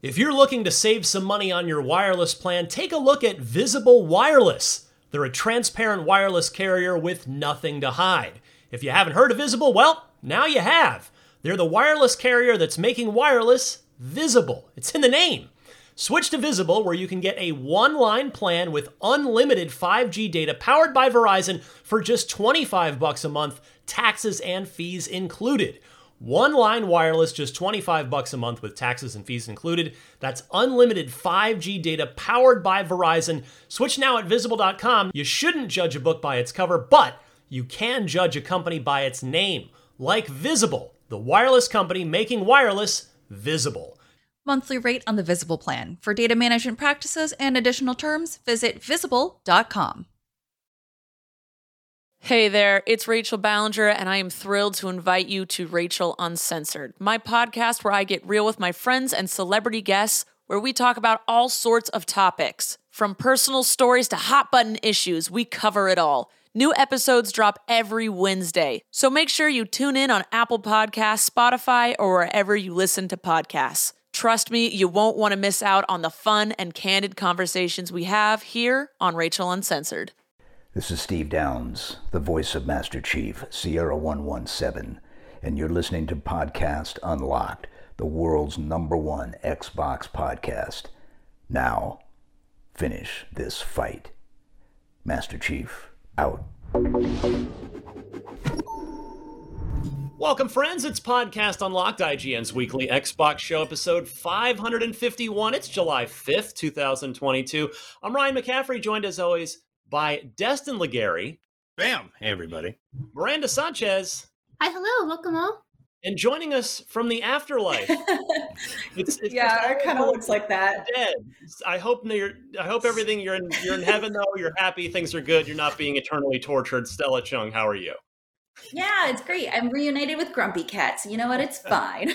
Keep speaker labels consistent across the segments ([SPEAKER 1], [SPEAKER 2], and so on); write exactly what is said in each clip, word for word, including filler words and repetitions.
[SPEAKER 1] If you're looking to save some money on your wireless plan, take a look at Visible Wireless. They're a transparent wireless carrier with nothing to hide. If you haven't heard of Visible, well, now you have. They're the wireless carrier that's making wireless visible. It's in the name. Switch to Visible, where you can get a one-line plan with unlimited five G data powered by Verizon for just twenty-five bucks a month, taxes and fees included. One-line wireless, just twenty-five bucks a month with taxes and fees included. That's unlimited five G data powered by Verizon. Switch now at visible dot com. You shouldn't judge a book by its cover, but you can judge a company by its name, like Visible, the wireless company making wireless visible.
[SPEAKER 2] Monthly rate on the Visible plan. For data management practices and additional terms, visit visible dot com.
[SPEAKER 3] Hey there, it's Rachel Ballinger, and I am thrilled to invite you to Rachel Uncensored, my podcast where I get real with my friends and celebrity guests, where we talk about all sorts of topics. From personal stories to hot-button issues, we cover it all. New episodes drop every Wednesday, so make sure you tune in on Apple Podcasts, Spotify, or wherever you listen to podcasts. Trust me, you won't want to miss out on the fun and candid conversations we have here on Rachel Uncensored.
[SPEAKER 4] This is Steve Downs, the voice of Master Chief, Sierra one one seven, and you're listening to Podcast Unlocked, the world's number one Xbox podcast. Now, finish this fight. Master Chief, out.
[SPEAKER 1] Welcome, friends. It's Podcast Unlocked, I G N's weekly Xbox show, episode five hundred fifty-one. It's July fifth, twenty twenty-two. I'm Ryan McCaffrey, joined as always by Destin Legary.
[SPEAKER 5] Bam! Hey, everybody.
[SPEAKER 1] Miranda Sanchez.
[SPEAKER 6] Hi, hello. Welcome all.
[SPEAKER 1] And joining us from the afterlife. it's, it's
[SPEAKER 7] yeah, it kind of looks like that.
[SPEAKER 1] Dead. I hope you're. I hope everything you're in. You're in heaven though. You're happy. Things are good. You're not being eternally tortured. Stella Chung, how are you?
[SPEAKER 7] Yeah, it's great. I'm reunited with Grumpy Cat, so you know what? It's fine.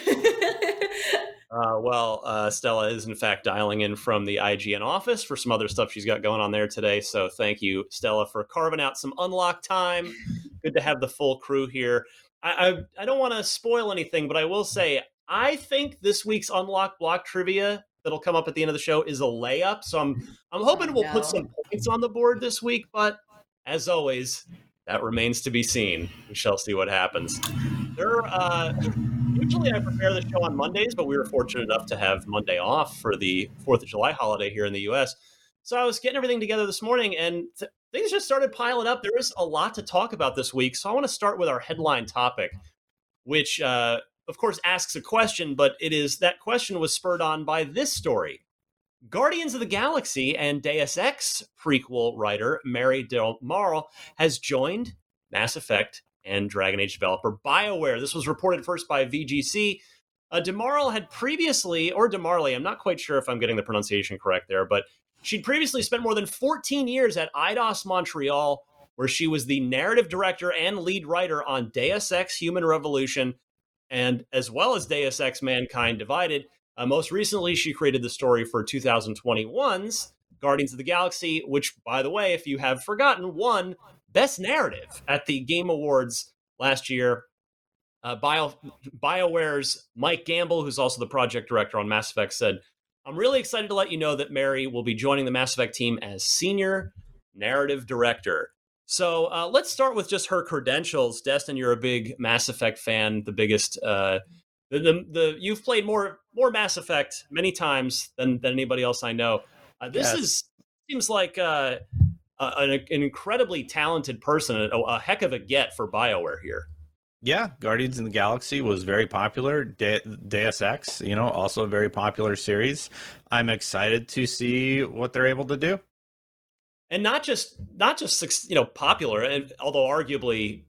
[SPEAKER 1] uh, well, uh, Stella is in fact dialing in from the I G N office for some other stuff she's got going on there today. So thank you, Stella, for carving out some unlock time. Good to have the full crew here. I I, I don't want to spoil anything, but I will say I think this week's Unlock Block trivia that'll come up at the end of the show is a layup. So I'm I'm hoping we'll put some points on the board this week. But as always, that remains to be seen. We shall see what happens. There, uh, usually I prepare the show on Mondays, but we were fortunate enough to have Monday off for the fourth of July holiday here in the U S. So I was getting everything together this morning, and th- things just started piling up. There is a lot to talk about this week, so I want to start with our headline topic, which, uh, of course, asks a question, but it is that question was spurred on by this story. Guardians of the Galaxy and Deus Ex prequel writer Mary Del Marl has joined Mass Effect and Dragon Age developer BioWare. This was reported first by V G C. Uh, DeMarle had previously, or DeMarley, I'm not quite sure if I'm getting the pronunciation correct there, but she'd previously spent more than fourteen years at Eidos Montreal, where she was the narrative director and lead writer on Deus Ex Human Revolution, and as well as Deus Ex Mankind Divided. Uh, most recently, she created the story for two thousand twenty-one's Guardians of the Galaxy, which, by the way, if you have forgotten, won Best Narrative at the Game Awards last year. Uh, Bio, BioWare's Mike Gamble, who's also the project director on Mass Effect, said, "I'm really excited to let you know that Mary will be joining the Mass Effect team as senior narrative director." So uh, let's start with just her credentials. Destin, you're a big Mass Effect fan, the biggest... Uh, The, the the you've played more more Mass Effect many times than, than anybody else I know. Uh, this
[SPEAKER 5] Yes.
[SPEAKER 1] is seems like uh, a, an, an incredibly talented person, a, a heck of a get for BioWare here.
[SPEAKER 5] Yeah, Guardians of the Galaxy was very popular. De- Deus Ex, you know, also a very popular series. I'm excited to see what they're able to do.
[SPEAKER 1] And not just not just you know popular, and although arguably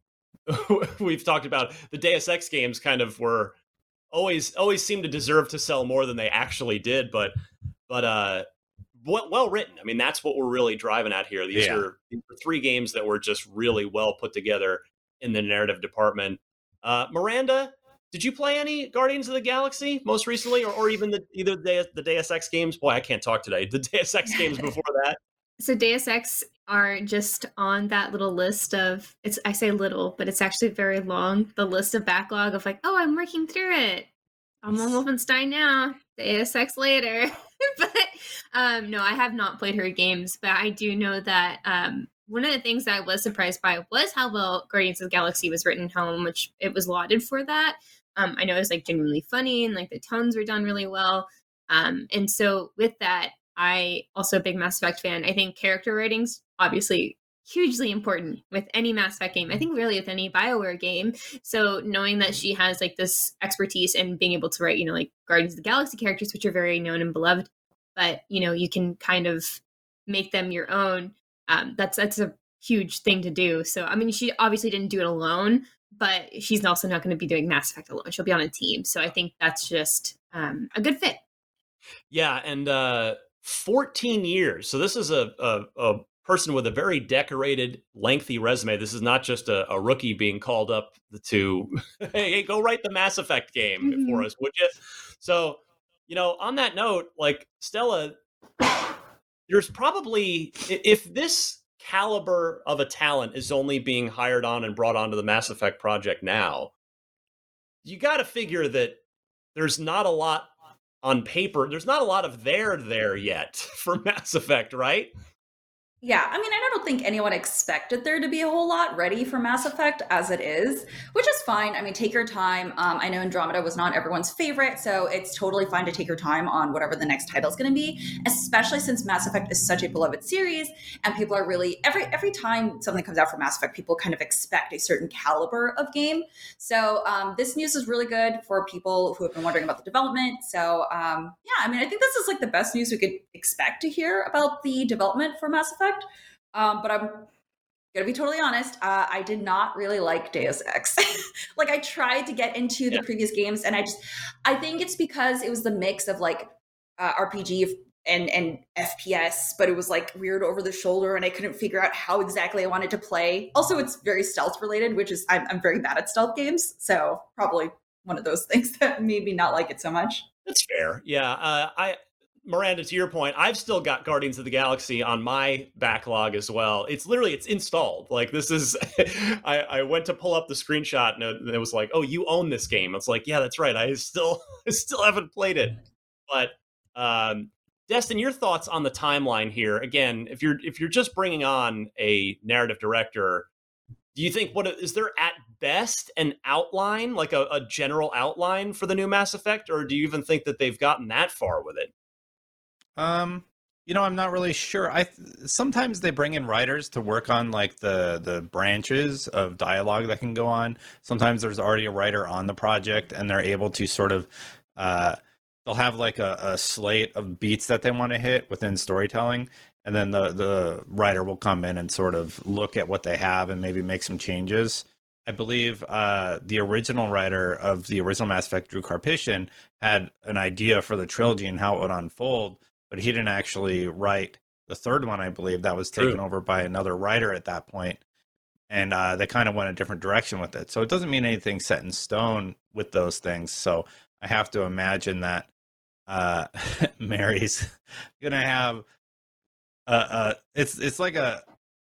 [SPEAKER 1] we've talked about the Deus Ex games kind of were. Always, always seem to deserve to sell more than they actually did, but, but uh, well, well written. I mean, that's what we're really driving at here. These,
[SPEAKER 5] Yeah.
[SPEAKER 1] are, these are three games that were just really well put together in the narrative department. Uh, Miranda, did you play any Guardians of the Galaxy most recently, or, or even the either the, the Deus Ex games? Boy, I can't talk today. The Deus Ex games before that.
[SPEAKER 6] So Deus Ex are just on that little list of, it's I say little, but it's actually very long, the list of backlog of like, oh, I'm working through it. I'm on Wolfenstein now. Deus Ex later. But um, no, I have not played her games, but I do know that um, one of the things that I was surprised by was how well Guardians of the Galaxy was written home, which it was lauded for that. Um, I know it was like genuinely funny and like the tones were done really well. Um, and so with that, I also a big Mass Effect fan. I think character writing's obviously hugely important with any Mass Effect game. I think really with any BioWare game. So knowing that she has like this expertise in being able to write, you know, like Guardians of the Galaxy characters, which are very known and beloved, but you know, you can kind of make them your own. Um, that's that's a huge thing to do. So I mean, she obviously didn't do it alone, but she's also not going to be doing Mass Effect alone. She'll be on a team. So I think that's just um, a good fit.
[SPEAKER 1] Yeah, and uh, fourteen years. So this is a, a, a person with a very decorated, lengthy resume. This is not just a, a rookie being called up to, hey, hey, go write the Mass Effect game mm-hmm. for us, would you? So, you know, on that note, like, Stella, there's probably, if this caliber of a talent is only being hired on and brought onto the Mass Effect project now, you got to figure that there's not a lot on paper. There's not a lot of there there yet for Mass Effect, right?
[SPEAKER 7] Yeah, I mean, I don't think anyone expected there to be a whole lot ready for Mass Effect as it is, which is fine. I mean, take your time. Um, I know Andromeda was not everyone's favorite, so it's totally fine to take your time on whatever the next title is going to be, especially since Mass Effect is such a beloved series, and people are really, every every time something comes out for Mass Effect, people kind of expect a certain caliber of game. So um, this news is really good for people who have been wondering about the development. So um, yeah, I mean, I think this is like the best news we could expect to hear about the development for Mass Effect. Um, but I'm gonna be totally honest, uh, I did not really like Deus Ex. Like, I tried to get into the yeah. previous games, and I just, I think it's because it was the mix of like uh, R P G and, and F P S, but it was like weird over the shoulder, and I couldn't figure out how exactly I wanted to play. Also, it's very stealth related, which is, I'm, I'm very bad at stealth games, so probably one of those things that made me not like it so much.
[SPEAKER 1] That's fair. Yeah, uh, I... Miranda, to your point, I've still got Guardians of the Galaxy on my backlog as well. It's literally, it's installed. Like, this is, I, I went to pull up the screenshot and it, and it was like, oh, you own this game. It's like, yeah, that's right. I still, I still haven't played it. But, um, Destin, your thoughts on the timeline here? Again, if you're, if you're just bringing on a narrative director, do you think, what is there at best an outline, like a, a general outline for the new Mass Effect? Or do you even think that they've gotten that far with it?
[SPEAKER 5] Um, you know, I'm not really sure. I sometimes they bring in writers to work on like the the branches of dialogue that can go on. Sometimes there's already a writer on the project, and they're able to sort of uh, they'll have like a, a slate of beats that they want to hit within storytelling, and then the the writer will come in and sort of look at what they have and maybe make some changes. I believe uh, the original writer of the original Mass Effect, Drew Karpyshyn, had an idea for the trilogy and how it would unfold, but he didn't actually write the third one. I believe that was taken True. over by another writer at that point, and uh, they kind of went a different direction with it. So it doesn't mean anything's set in stone with those things. So I have to imagine that uh, Mary's gonna have a, a it's it's like a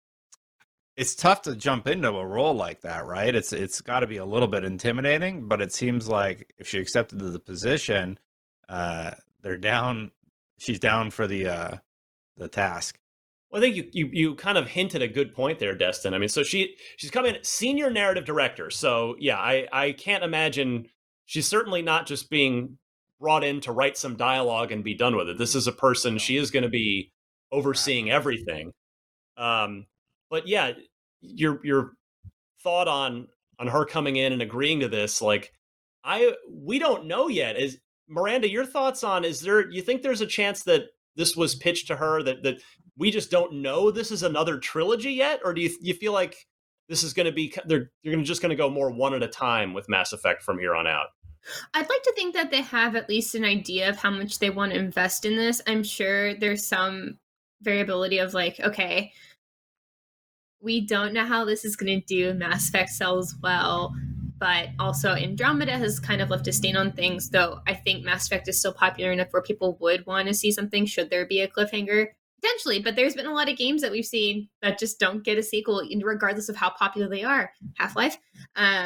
[SPEAKER 5] it's tough to jump into a role like that, right? It's it's got to be a little bit intimidating, but it seems like if she accepted the position, uh, they're down. She's down for the uh, the task.
[SPEAKER 1] Well, I think you, you you kind of hinted a good point there, Destin. I mean, so she she's coming senior narrative director. So yeah, I I can't imagine she's certainly not just being brought in to write some dialogue and be done with it. This is a person, she is going to be overseeing everything. Um, but yeah, your your thought on on her coming in and agreeing to this, like I we don't know yet. Is Miranda, your thoughts on, is there, you think there's a chance that this was pitched to her, that, that we just don't know this is another trilogy yet? Or do you you feel like this is going to be, they're, you're gonna, just going to go more one at a time with Mass Effect from here on out?
[SPEAKER 6] I'd like to think that they have at least an idea of how much they want to invest in this. I'm sure there's some variability of like, okay, we don't know how this is going to do. Mass Effect sells well. But also Andromeda has kind of left a stain on things, though I think Mass Effect is still popular enough where people would want to see something should there be a cliffhanger. Potentially, but there's been a lot of games that we've seen that just don't get a sequel, regardless of how popular they are. Half-Life, um,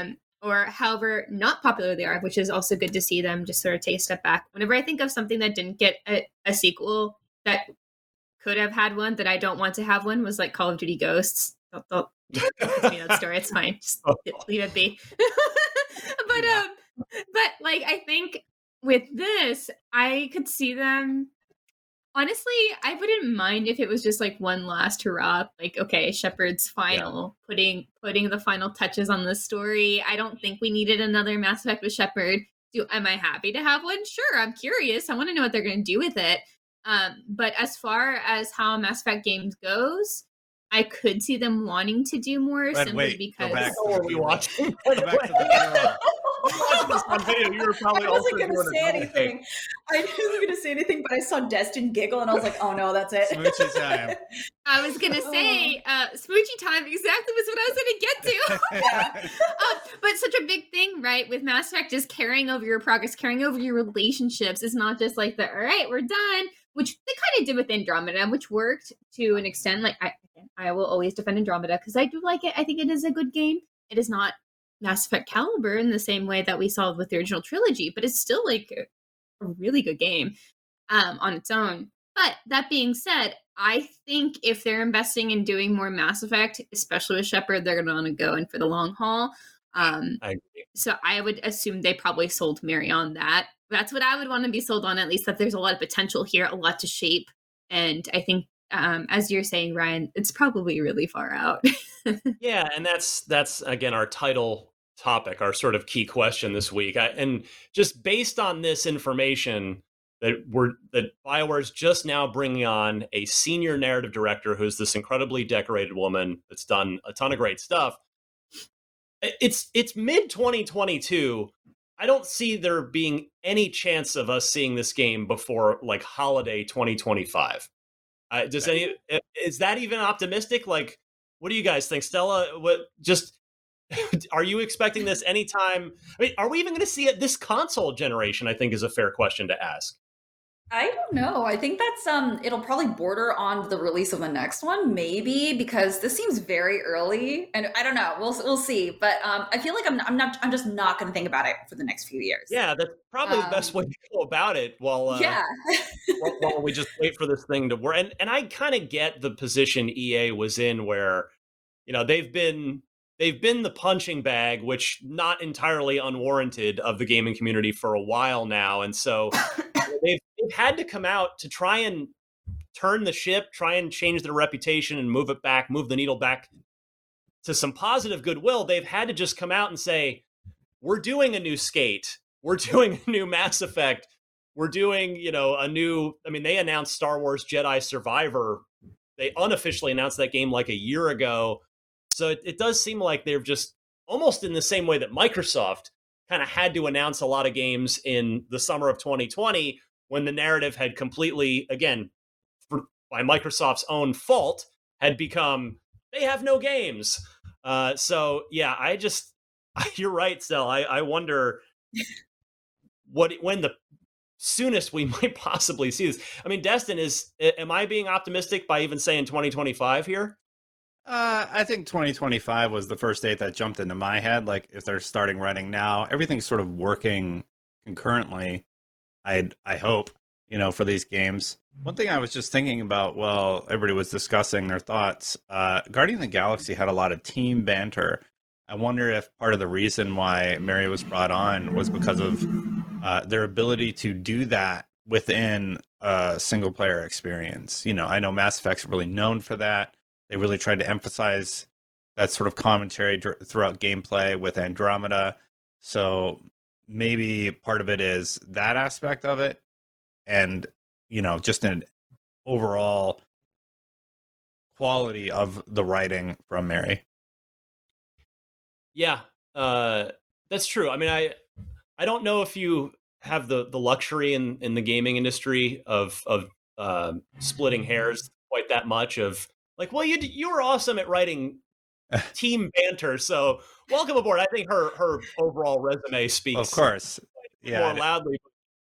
[SPEAKER 6] or however not popular they are, which is also good to see them just sort of take a step back. Whenever I think of something that didn't get a, a sequel that could have had one that I don't want to have one, was like Call of Duty Ghosts. Don't, don't, don't tell me that story. It's fine. Just leave it be. but um, but like I think with this, I could see them. Honestly, I wouldn't mind if it was just like one last hurrah, like, okay, Shepard's final, yeah. putting putting the final touches on the story. I don't think we needed another Mass Effect with Shepard. Do am I happy to have one? Sure, I'm curious. I want to know what they're going to do with it. Um, but as far as how Mass Effect games goes, I could see them wanting to do more
[SPEAKER 5] but
[SPEAKER 6] simply
[SPEAKER 5] wait,
[SPEAKER 6] because.
[SPEAKER 5] Go back
[SPEAKER 1] oh, are we watching?
[SPEAKER 5] Go back to the
[SPEAKER 1] on video, you were probably
[SPEAKER 7] I wasn't going to say anything.
[SPEAKER 1] Thing.
[SPEAKER 7] I wasn't going to say anything, but I saw Destin giggle, and I was like, "Oh no, that's it."
[SPEAKER 5] Smoochie time.
[SPEAKER 6] I was going to say, uh, Smoochie time. Exactly was what I was going to get to.
[SPEAKER 7] Yeah.
[SPEAKER 6] uh, but such a big thing, right? With Mass Effect, just carrying over your progress, carrying over your relationships. It's not just like the all right, we're done, which they kind of did with Andromeda, which worked to an extent. Like I, I will always defend Andromeda because I do like it. I think it is a good game. It is not Mass Effect caliber in the same way that we saw with the original trilogy, but it's still like a, a really good game um, on its own. But that being said, I think if they're investing in doing more Mass Effect, especially with Shepard, they're going to want to go in for the long haul. Um,
[SPEAKER 1] I agree.
[SPEAKER 6] So I would assume they probably sold Mary on that. That's what I would want to be sold on, at least that there's a lot of potential here, a lot to shape. And I think, um, as you're saying, Ryan, it's probably really far out.
[SPEAKER 1] Yeah, and that's that's again our title topic, our sort of key question this week. I, and just based on this information that we're that BioWare's just now bringing on a senior narrative director who's this incredibly decorated woman that's done a ton of great stuff. It's it's mid twenty twenty-two. I don't see there being any chance of us seeing this game before like holiday twenty twenty-five. Uh, does any is that even optimistic? Like, what do you guys think, Stella? What just are you expecting this anytime? I mean, are we even going to see it this console generation? I think is a fair question to ask.
[SPEAKER 7] I don't know. I think that's um it'll probably border on the release of the next one, maybe, because this seems very early, and I don't know. We'll we'll see. But um, I feel like I'm I'm not I'm just not going to think about it for the next few years.
[SPEAKER 1] Yeah, that's probably um, the best way to go about it. While uh,
[SPEAKER 7] yeah,
[SPEAKER 1] while, while we just wait for this thing to work. And and I kind of get the position E A was in, where you know they've been they've been the punching bag, which not entirely unwarranted, of the gaming community for a while now, and so. They've, they've had to come out to try and turn the ship, try and change their reputation and move it back, move the needle back to some positive goodwill. They've had to just come out and say, we're doing a new Skate. We're doing a new Mass Effect. We're doing, you know, a new, I mean, they announced Star Wars Jedi Survivor. They unofficially announced that game like a year ago. So it, it does seem like they're just almost in the same way that Microsoft kind of had to announce a lot of games in the summer of twenty twenty, when the narrative had completely, again, for, by Microsoft's own fault, had become, they have no games. Uh, so, yeah, I just, you're right, Stel. I, I wonder what when the soonest we might possibly see this. I mean, Destin, is, am I being optimistic by even saying twenty twenty-five here?
[SPEAKER 5] Uh, I think twenty twenty-five was the first date that jumped into my head. Like, if they're starting writing now, everything's sort of working concurrently. I I hope, you know, for these games. One thing I was just thinking about while everybody was discussing their thoughts, uh, Guardian of the Galaxy had a lot of team banter. I wonder if part of the reason why Mary was brought on was because of uh, their ability to do that within a single-player experience. You know, I know Mass Effect's really known for that. They really tried to emphasize that sort of commentary dr- throughout gameplay with Andromeda. So maybe part of it is that aspect of it, and you know, just an overall quality of the writing from Mary.
[SPEAKER 1] Yeah, uh, that's true. I mean, I I don't know if you have the, the luxury in, in the gaming industry of of uh, splitting hairs quite that much. Of like, well, you you were awesome at writing team banter, so welcome aboard. I think her her overall resume speaks,
[SPEAKER 5] of course, yeah,
[SPEAKER 1] more loudly.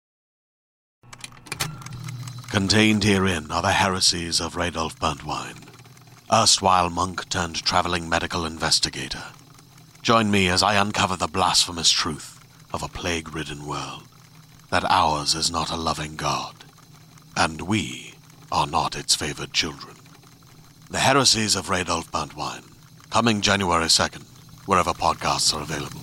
[SPEAKER 8] Contained herein are the heresies of Radolf Burntwine, erstwhile monk turned traveling medical investigator. Join me as I uncover the blasphemous truth of a plague-ridden world, that ours is not a loving God, and we are not its favored children. The Heresies of Radolf Buntwine, coming January second, wherever podcasts are available.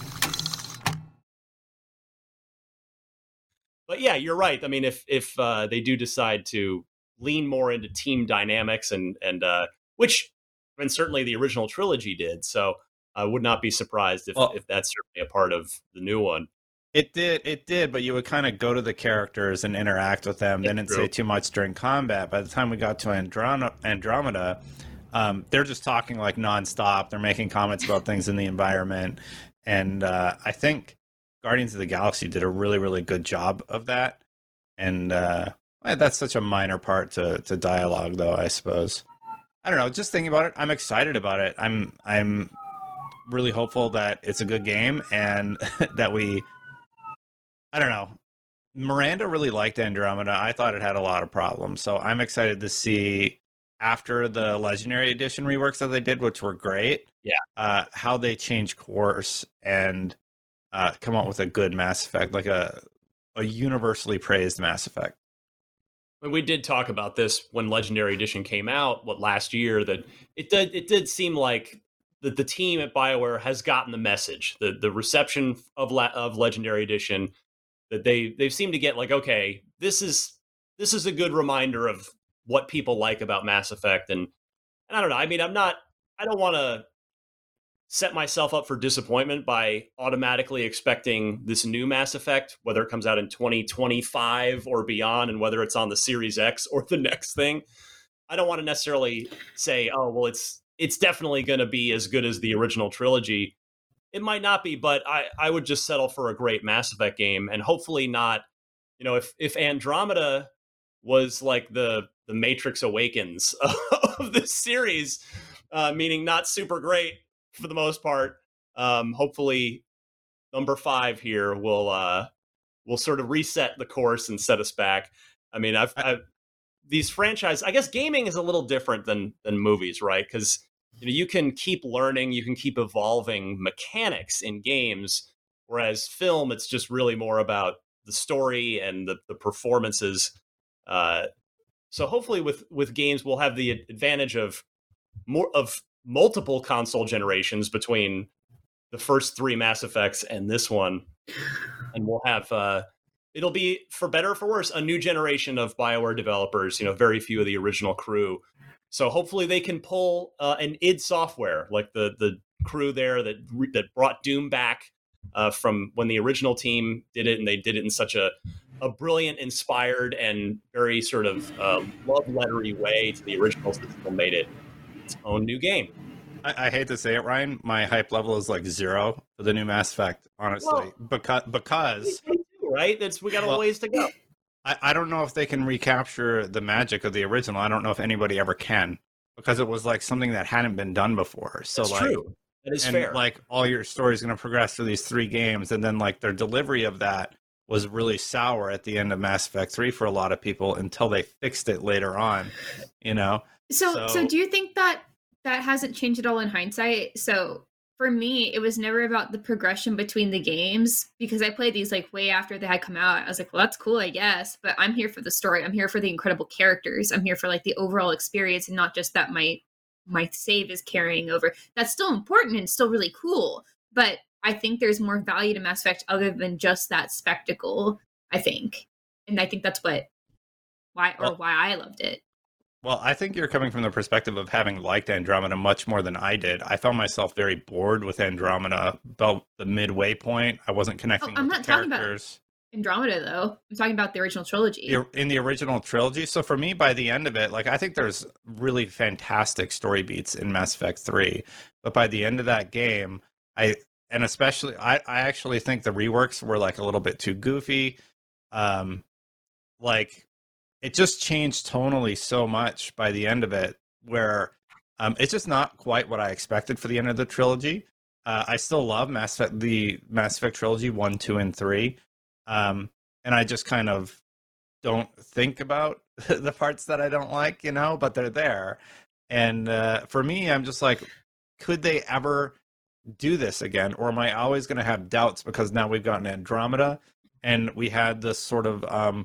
[SPEAKER 1] But yeah, you're right. I mean, if if uh, they do decide to lean more into team dynamics, and and uh, which, I mean, certainly the original trilogy did, so I would not be surprised if,
[SPEAKER 5] well,
[SPEAKER 1] if that's certainly a part of the new one.
[SPEAKER 5] It did, it did, but you would kind of go to the characters and interact with them. They didn't say too much during combat. By the time we got to Andron- Andromeda, um, they're just talking like nonstop. They're making comments about things in the environment, and uh, I think Guardians of the Galaxy did a really, really good job of that. And uh, that's such a minor part to, to dialogue, though, I suppose. I don't know. Just thinking about it, I'm excited about it. I'm I'm really hopeful that it's a good game and that we. I don't know. Miranda really liked Andromeda. I thought it had a lot of problems, so I'm excited to see after the Legendary Edition reworks that they did, which were great.
[SPEAKER 1] Yeah.
[SPEAKER 5] Uh, how they change course and uh, come up with a good Mass Effect, like a a universally praised Mass Effect.
[SPEAKER 1] We did talk about this when Legendary Edition came out, what, last year, that it did it did seem like that the team at BioWare has gotten the message, the the reception of La- of Legendary Edition, that they they've seemed to get like, okay, this is this is a good reminder of what people like about Mass Effect, and, and I don't know. I mean, I'm not. I don't want to set myself up for disappointment by automatically expecting this new Mass Effect, whether it comes out in twenty twenty-five or beyond, and whether it's on the Series X or the next thing. I don't want to necessarily say, oh, well, it's it's definitely going to be as good as the original trilogy. It might not be, but I, I would just settle for a great Mass Effect game, and hopefully not, you know, if, if Andromeda was like the, the Matrix Awakens of this series, uh, meaning not super great for the most part, um, hopefully number five here will uh, will sort of reset the course and set us back. I mean, I've, I've these franchises, I guess gaming is a little different than than movies, right? Because you know, you can keep learning, you can keep evolving mechanics in games, whereas film, it's just really more about the story and the, the performances. Uh, so hopefully with, with games, we'll have the advantage of more of multiple console generations between the first three Mass Effects and this one. And we'll have, uh, it'll be, for better or for worse, a new generation of BioWare developers, you know, very few of the original crew. So hopefully they can pull uh, an id Software, like the the crew there that that brought Doom back uh, from when the original team did it, and they did it in such a a brilliant, inspired, and very sort of uh, love lettery way to the originals that still made it its own new game.
[SPEAKER 5] I, I hate to say it, Ryan. My hype level is like zero for the new Mass Effect, honestly,
[SPEAKER 1] Well,
[SPEAKER 5] because because
[SPEAKER 1] right, that's we got a
[SPEAKER 5] well,
[SPEAKER 1] ways to go.
[SPEAKER 5] I, I don't know if they can recapture the magic of the original. I don't know if anybody ever can, because it was like something that hadn't been done before. So
[SPEAKER 1] That's
[SPEAKER 5] like,
[SPEAKER 1] true. That is
[SPEAKER 5] and
[SPEAKER 1] fair.
[SPEAKER 5] like all your story is going to progress through these three games, and then like their delivery of that was really sour at the end of Mass Effect three for a lot of people until they fixed it later on. You know.
[SPEAKER 6] So,
[SPEAKER 5] So-
[SPEAKER 6] so do you think that that hasn't changed at all in hindsight? So for me, it was never about the progression between the games, because I played these like way after they had come out. I was like, well, that's cool, I guess, but I'm here for the story. I'm here for the incredible characters. I'm here for like the overall experience, and not just that my my save is carrying over. That's still important and still really cool, but I think there's more value to Mass Effect other than just that spectacle, I think. And I think that's what why or
[SPEAKER 5] Well-
[SPEAKER 6] why I loved it.
[SPEAKER 5] Well, I think you're coming from the perspective of having liked Andromeda much more than I did. I found myself very bored with Andromeda about the midway point. I wasn't connecting
[SPEAKER 6] Oh, I'm
[SPEAKER 5] with
[SPEAKER 6] not
[SPEAKER 5] the
[SPEAKER 6] talking about-
[SPEAKER 5] characters.
[SPEAKER 6] Andromeda, though. I'm talking about the original trilogy.
[SPEAKER 5] The- in the original trilogy. So for me, by the end of it, like I think there's really fantastic story beats in Mass Effect three. But by the end of that game, I and especially I, I actually think the reworks were like a little bit too goofy. Um, like it just changed tonally so much by the end of it, where um, it's just not quite what I expected for the end of the trilogy. Uh, I still love Mass Effect, the Mass Effect trilogy one, two, and three. Um, and I just kind of don't think about the parts that I don't like, you know, but they're there. And uh, for me, I'm just like, could they ever do this again, or am I always going to have doubts because now we've gotten Andromeda and we had this sort of um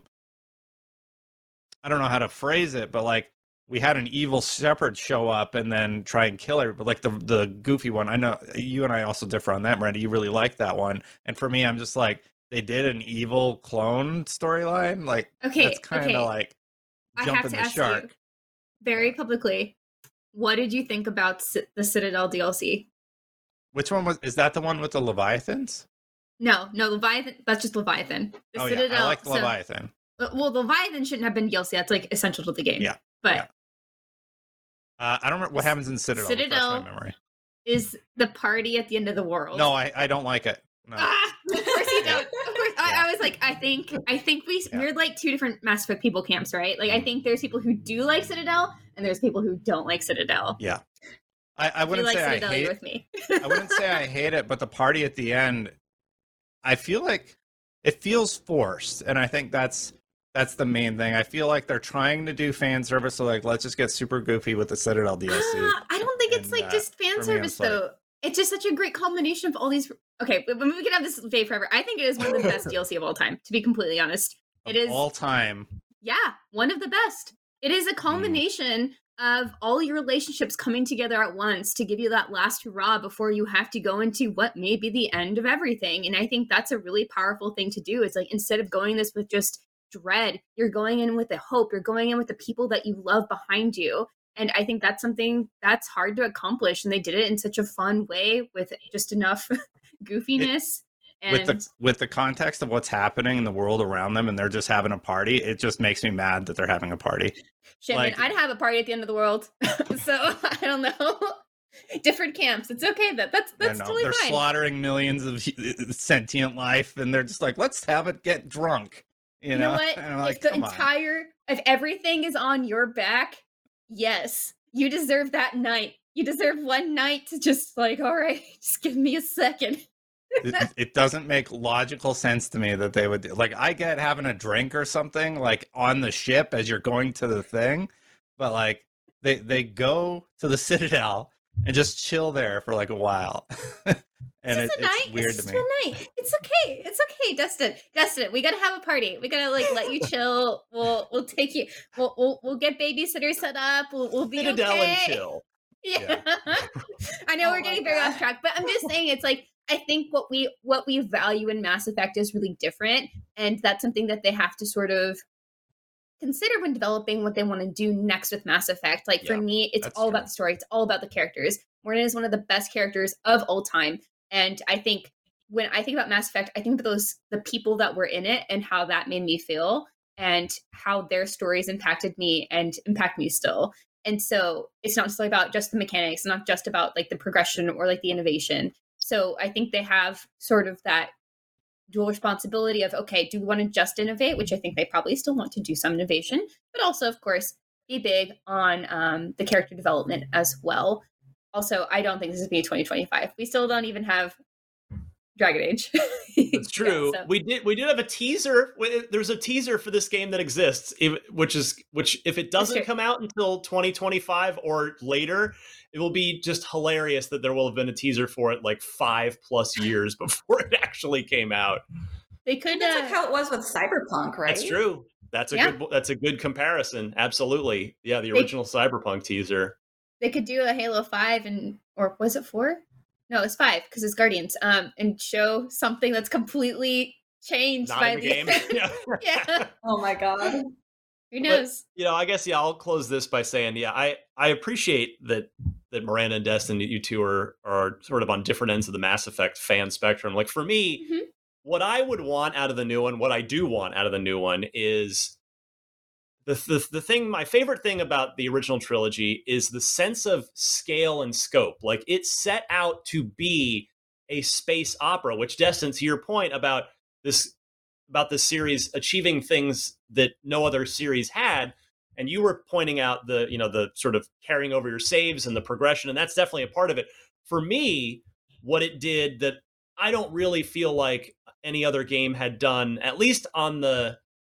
[SPEAKER 5] I don't know how to phrase it, but like we had an evil shepherd show up and then try and kill her, but like the the goofy one. I know you and I also differ on that, Miranda. You really like that one, and for me, I'm just like they did an evil clone storyline. Like
[SPEAKER 6] Okay,
[SPEAKER 5] that's kind of
[SPEAKER 6] okay.
[SPEAKER 5] like
[SPEAKER 6] I
[SPEAKER 5] jumping
[SPEAKER 6] have to
[SPEAKER 5] the
[SPEAKER 6] ask
[SPEAKER 5] shark.
[SPEAKER 6] you very publicly, what did you think about Ci- the Citadel D L C?
[SPEAKER 5] Which one was? Is that the one with the Leviathans?
[SPEAKER 6] No, no, Leviathan. That's just Leviathan. The
[SPEAKER 5] oh
[SPEAKER 6] Citadel.
[SPEAKER 5] yeah, I like
[SPEAKER 6] so-
[SPEAKER 5] Leviathan.
[SPEAKER 6] well, Leviathan shouldn't have been D L C. That's like essential to the game.
[SPEAKER 5] Yeah,
[SPEAKER 6] but
[SPEAKER 5] yeah. Uh, I don't remember what happens in Citadel. Refresh
[SPEAKER 6] Citadel
[SPEAKER 5] my memory.
[SPEAKER 6] is the party at the end of the world.
[SPEAKER 5] No, I, I don't like it. No.
[SPEAKER 6] Ah, of course you don't. Of course, I,
[SPEAKER 5] Yeah.
[SPEAKER 6] I was like, I think, I think we
[SPEAKER 5] Yeah.
[SPEAKER 6] we're like two different Mass Effect people camps, right? Like, I think there's people who do like Citadel, and there's people who don't like Citadel.
[SPEAKER 5] Yeah, I, I
[SPEAKER 6] If you
[SPEAKER 5] wouldn't
[SPEAKER 6] like
[SPEAKER 5] say I
[SPEAKER 6] Citadel,
[SPEAKER 5] hate.
[SPEAKER 6] you're with me.
[SPEAKER 5] I wouldn't say I hate it, but the party at the end, I feel like it feels forced, and I think that's that's the main thing. I feel like they're trying to do fan service, so like let's just get super goofy with the Citadel D L C.
[SPEAKER 6] Ah, I don't think it's
[SPEAKER 5] And,
[SPEAKER 6] like
[SPEAKER 5] uh,
[SPEAKER 6] just fan
[SPEAKER 5] for me,
[SPEAKER 6] service
[SPEAKER 5] it's like-
[SPEAKER 6] though. It's just such a great combination of all these. Okay, but we can have this debate forever. I think it is one of the best D L C of all time. To be completely honest, it
[SPEAKER 5] Of
[SPEAKER 6] is
[SPEAKER 5] all time.
[SPEAKER 6] yeah, one of the best. It is a combination of all your relationships coming together at once to give you that last hurrah before you have to go into what may be the end of everything. And I think that's a really powerful thing to do. It's like instead of going this with just dread, you're going in with the hope, you're going in with the people that you love behind you. And I think that's something that's hard to accomplish. And they did it in such a fun way with just enough goofiness. And
[SPEAKER 5] With the with the context of what's happening in the world around them, and they're just having a party, it just makes me mad that they're having a party.
[SPEAKER 6] shit,
[SPEAKER 5] like-
[SPEAKER 6] man, I'd have a party at the end of the world. So I don't know. Different camps. It's okay. That that's
[SPEAKER 5] I
[SPEAKER 6] that's
[SPEAKER 5] know.
[SPEAKER 6] totally
[SPEAKER 5] They're
[SPEAKER 6] fine.
[SPEAKER 5] slaughtering millions of sentient life, and they're just like, let's have it get drunk. You,
[SPEAKER 6] You
[SPEAKER 5] know,
[SPEAKER 6] know what?
[SPEAKER 5] And I'm like,
[SPEAKER 6] if the
[SPEAKER 5] come on.
[SPEAKER 6] entire if everything is on your back, yes, you deserve that night. You deserve one night to just like, all right, just give me a second.
[SPEAKER 5] it, it doesn't make logical sense to me that they would do. Like, I get having a drink or something like on the ship as you're going to the thing, but like they they go to the Citadel and just chill there for like a while. And
[SPEAKER 6] it's
[SPEAKER 5] it,
[SPEAKER 6] just a night.
[SPEAKER 5] it's weird
[SPEAKER 6] it's
[SPEAKER 5] to
[SPEAKER 6] just
[SPEAKER 5] me.
[SPEAKER 6] a night. It's okay. It's okay, Dustin. Dustin, we gotta have a party. We gotta like let you chill. We'll we'll take you. We'll we'll, we'll get babysitter set up. We'll we'll be
[SPEAKER 1] Citadel
[SPEAKER 6] okay.
[SPEAKER 1] and chill.
[SPEAKER 6] Yeah. I know
[SPEAKER 7] Oh
[SPEAKER 6] we're
[SPEAKER 7] my
[SPEAKER 6] getting very
[SPEAKER 7] God.
[SPEAKER 6] off track, but I'm just saying it's like I think what we what we value in Mass Effect is really different, and that's something that they have to sort of consider when developing what they want to do next with Mass Effect. Like for
[SPEAKER 5] Yeah,
[SPEAKER 6] me, it's
[SPEAKER 5] that's
[SPEAKER 6] all
[SPEAKER 5] true.
[SPEAKER 6] about the story. It's all about the characters. Morgan is one of the best characters of all time, and I think when I think about Mass Effect, I think about those the people that were in it and how that made me feel, and how their stories impacted me and impact me still. And so it's not just about just the mechanics, not just about like the progression or like the innovation. So I think they have sort of that dual responsibility of, okay, do we want to just innovate, which I think they probably still want to do some innovation, but also, of course, be big on um, the character development as well. Also, I don't think this is be twenty twenty-five. We still don't even have Dragon Age.
[SPEAKER 1] It's true.
[SPEAKER 6] Yeah, so-
[SPEAKER 1] We did we did have a teaser. w- There's a teaser for this game that exists, if- which is which if it doesn't
[SPEAKER 6] true.
[SPEAKER 1] come out until twenty twenty-five or later, it will be just hilarious that there will have been a teaser for it like five plus years before it actually came out.
[SPEAKER 6] They could.
[SPEAKER 7] That's
[SPEAKER 6] Uh,
[SPEAKER 7] like how it was with Cyberpunk, right?
[SPEAKER 1] That's true. That's a
[SPEAKER 6] Yeah.
[SPEAKER 1] good that's a good comparison. Absolutely. Yeah, the
[SPEAKER 6] They-
[SPEAKER 1] original Cyberpunk teaser.
[SPEAKER 6] they could do a Halo five and or was it four? No, it's five because it's Guardians. Um, and show something that's completely changed
[SPEAKER 1] Not
[SPEAKER 6] by
[SPEAKER 1] in the game. Yeah.
[SPEAKER 6] yeah,
[SPEAKER 7] Oh my god.
[SPEAKER 6] who knows?
[SPEAKER 1] You know, I guess yeah, I'll close this by saying, yeah, I I appreciate that that Miranda and Destin, you two are are sort of on different ends of the Mass Effect fan spectrum. Like for me,
[SPEAKER 6] Mhm.
[SPEAKER 1] what I would want out of the new one, what I do want out of the new one is the, the the thing. My favorite thing about the original trilogy is the sense of scale and scope. Like it set out to be a space opera, which Destin, to your point about this about this series achieving things that no other series had, and you were pointing out the you know the sort of carrying over your saves and the progression, and that's definitely a part of it. For me, what it did that I don't really feel like any other game had done, at least on the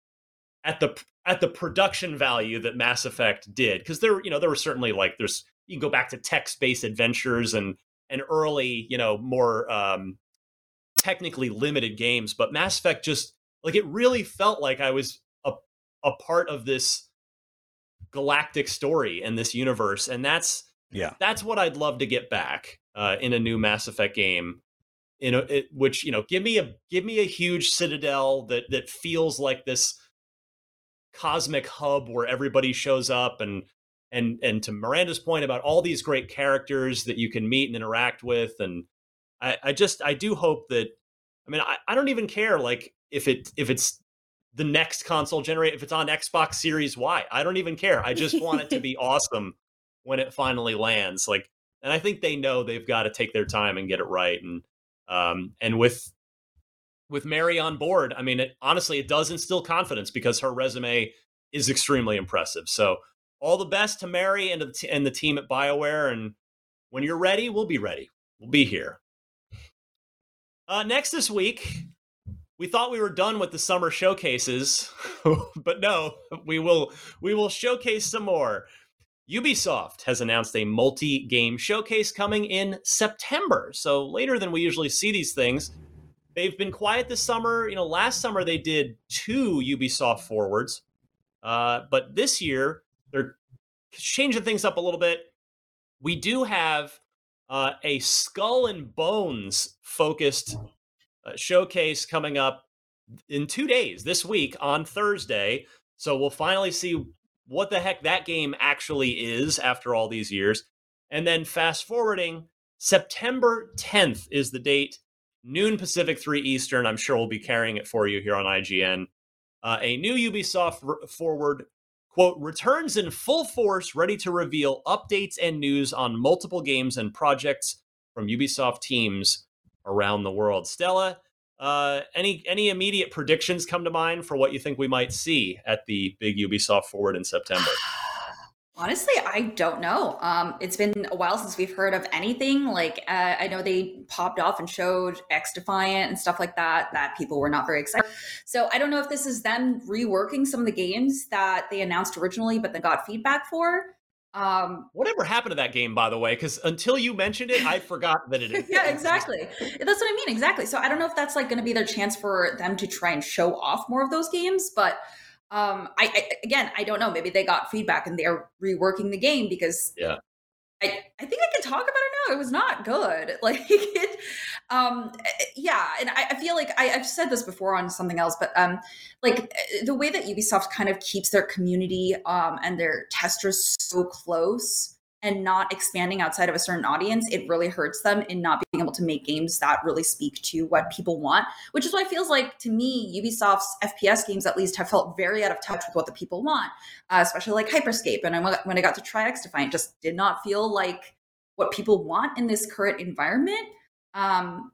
[SPEAKER 1] at the at the production value that Mass Effect did, because there you know there were certainly like there's you can go back to text-based adventures and and early, you know, more um, technically limited games. But Mass Effect just, like, it really felt like I was a, a part of this galactic story and this universe. And that's,
[SPEAKER 5] Yeah.
[SPEAKER 1] that's what I'd love to get back uh, in a new Mass Effect game. In a, it, which, you know, give me a give me a huge citadel that that feels like this cosmic hub where everybody shows up, and and and to Miranda's point about all these great characters that you can meet and interact with. And I, I just I do hope that, I mean, I, I don't even care like if it if it's the next console generate, if it's on Xbox Series Y, I don't even care. I just want it to be awesome when it finally lands. Like, and I think they know they've got to take their time and get it right. And um and with with Mary on board, I mean, it, honestly, it does instill confidence because her resume is extremely impressive. So all the best to Mary and, to the, t- and the team at BioWare. And when you're ready, we'll be ready. We'll be here. Uh, next this week, we thought we were done with the summer showcases, but no, we will we will showcase some more. Ubisoft has announced a multi-game showcase coming in September. So later than we usually see these things. They've been quiet this summer. You know, last summer they did two Ubisoft forwards. Uh, but this year, they're changing things up a little bit. We do have uh, a Skull and Bones focused uh, showcase coming up in two days, this week on Thursday. So we'll finally see what the heck that game actually is after all these years. And then fast forwarding, September tenth is the date, noon Pacific, three Eastern. I'm sure we'll be carrying it for you here on I G N. Uh, a new Ubisoft r- forward, quote, returns in full force, ready to reveal updates and news on multiple games and projects from Ubisoft teams around the world. Stella, uh, any any immediate predictions come to mind for what you think we might see at the big Ubisoft forward in September?
[SPEAKER 7] Honestly, I don't know. Um, it's been a while since we've heard of anything. Like, uh, I know they popped off and showed X Defiant and stuff like that, that people were not very excited. So I don't know if this is them reworking some of the games that they announced originally, but then got feedback for. Um,
[SPEAKER 1] Whatever happened to that game, by the way? Because until you mentioned it, I forgot that it existed.
[SPEAKER 7] Yeah, exactly. That's what I mean. Exactly. So I don't know if that's like going to be their chance for them to try and show off more of those games, but Um, I, I again, I don't know. Maybe they got feedback and they're reworking the game because
[SPEAKER 1] yeah,
[SPEAKER 7] I, I think I can talk about it now. It was not good. Like it, um, yeah. And I, I feel like I, I've said this before on something else, but um, like the way that Ubisoft kind of keeps their community um and their testers so close and not expanding outside of a certain audience, it really hurts them in not being able to make games that really speak to what people want, which is why it feels like, to me, Ubisoft's F P S games at least have felt very out of touch with what the people want, uh, especially like Hyperscape. And I, when I got to try X Defiant, just did not feel like what people want in this current environment. Um,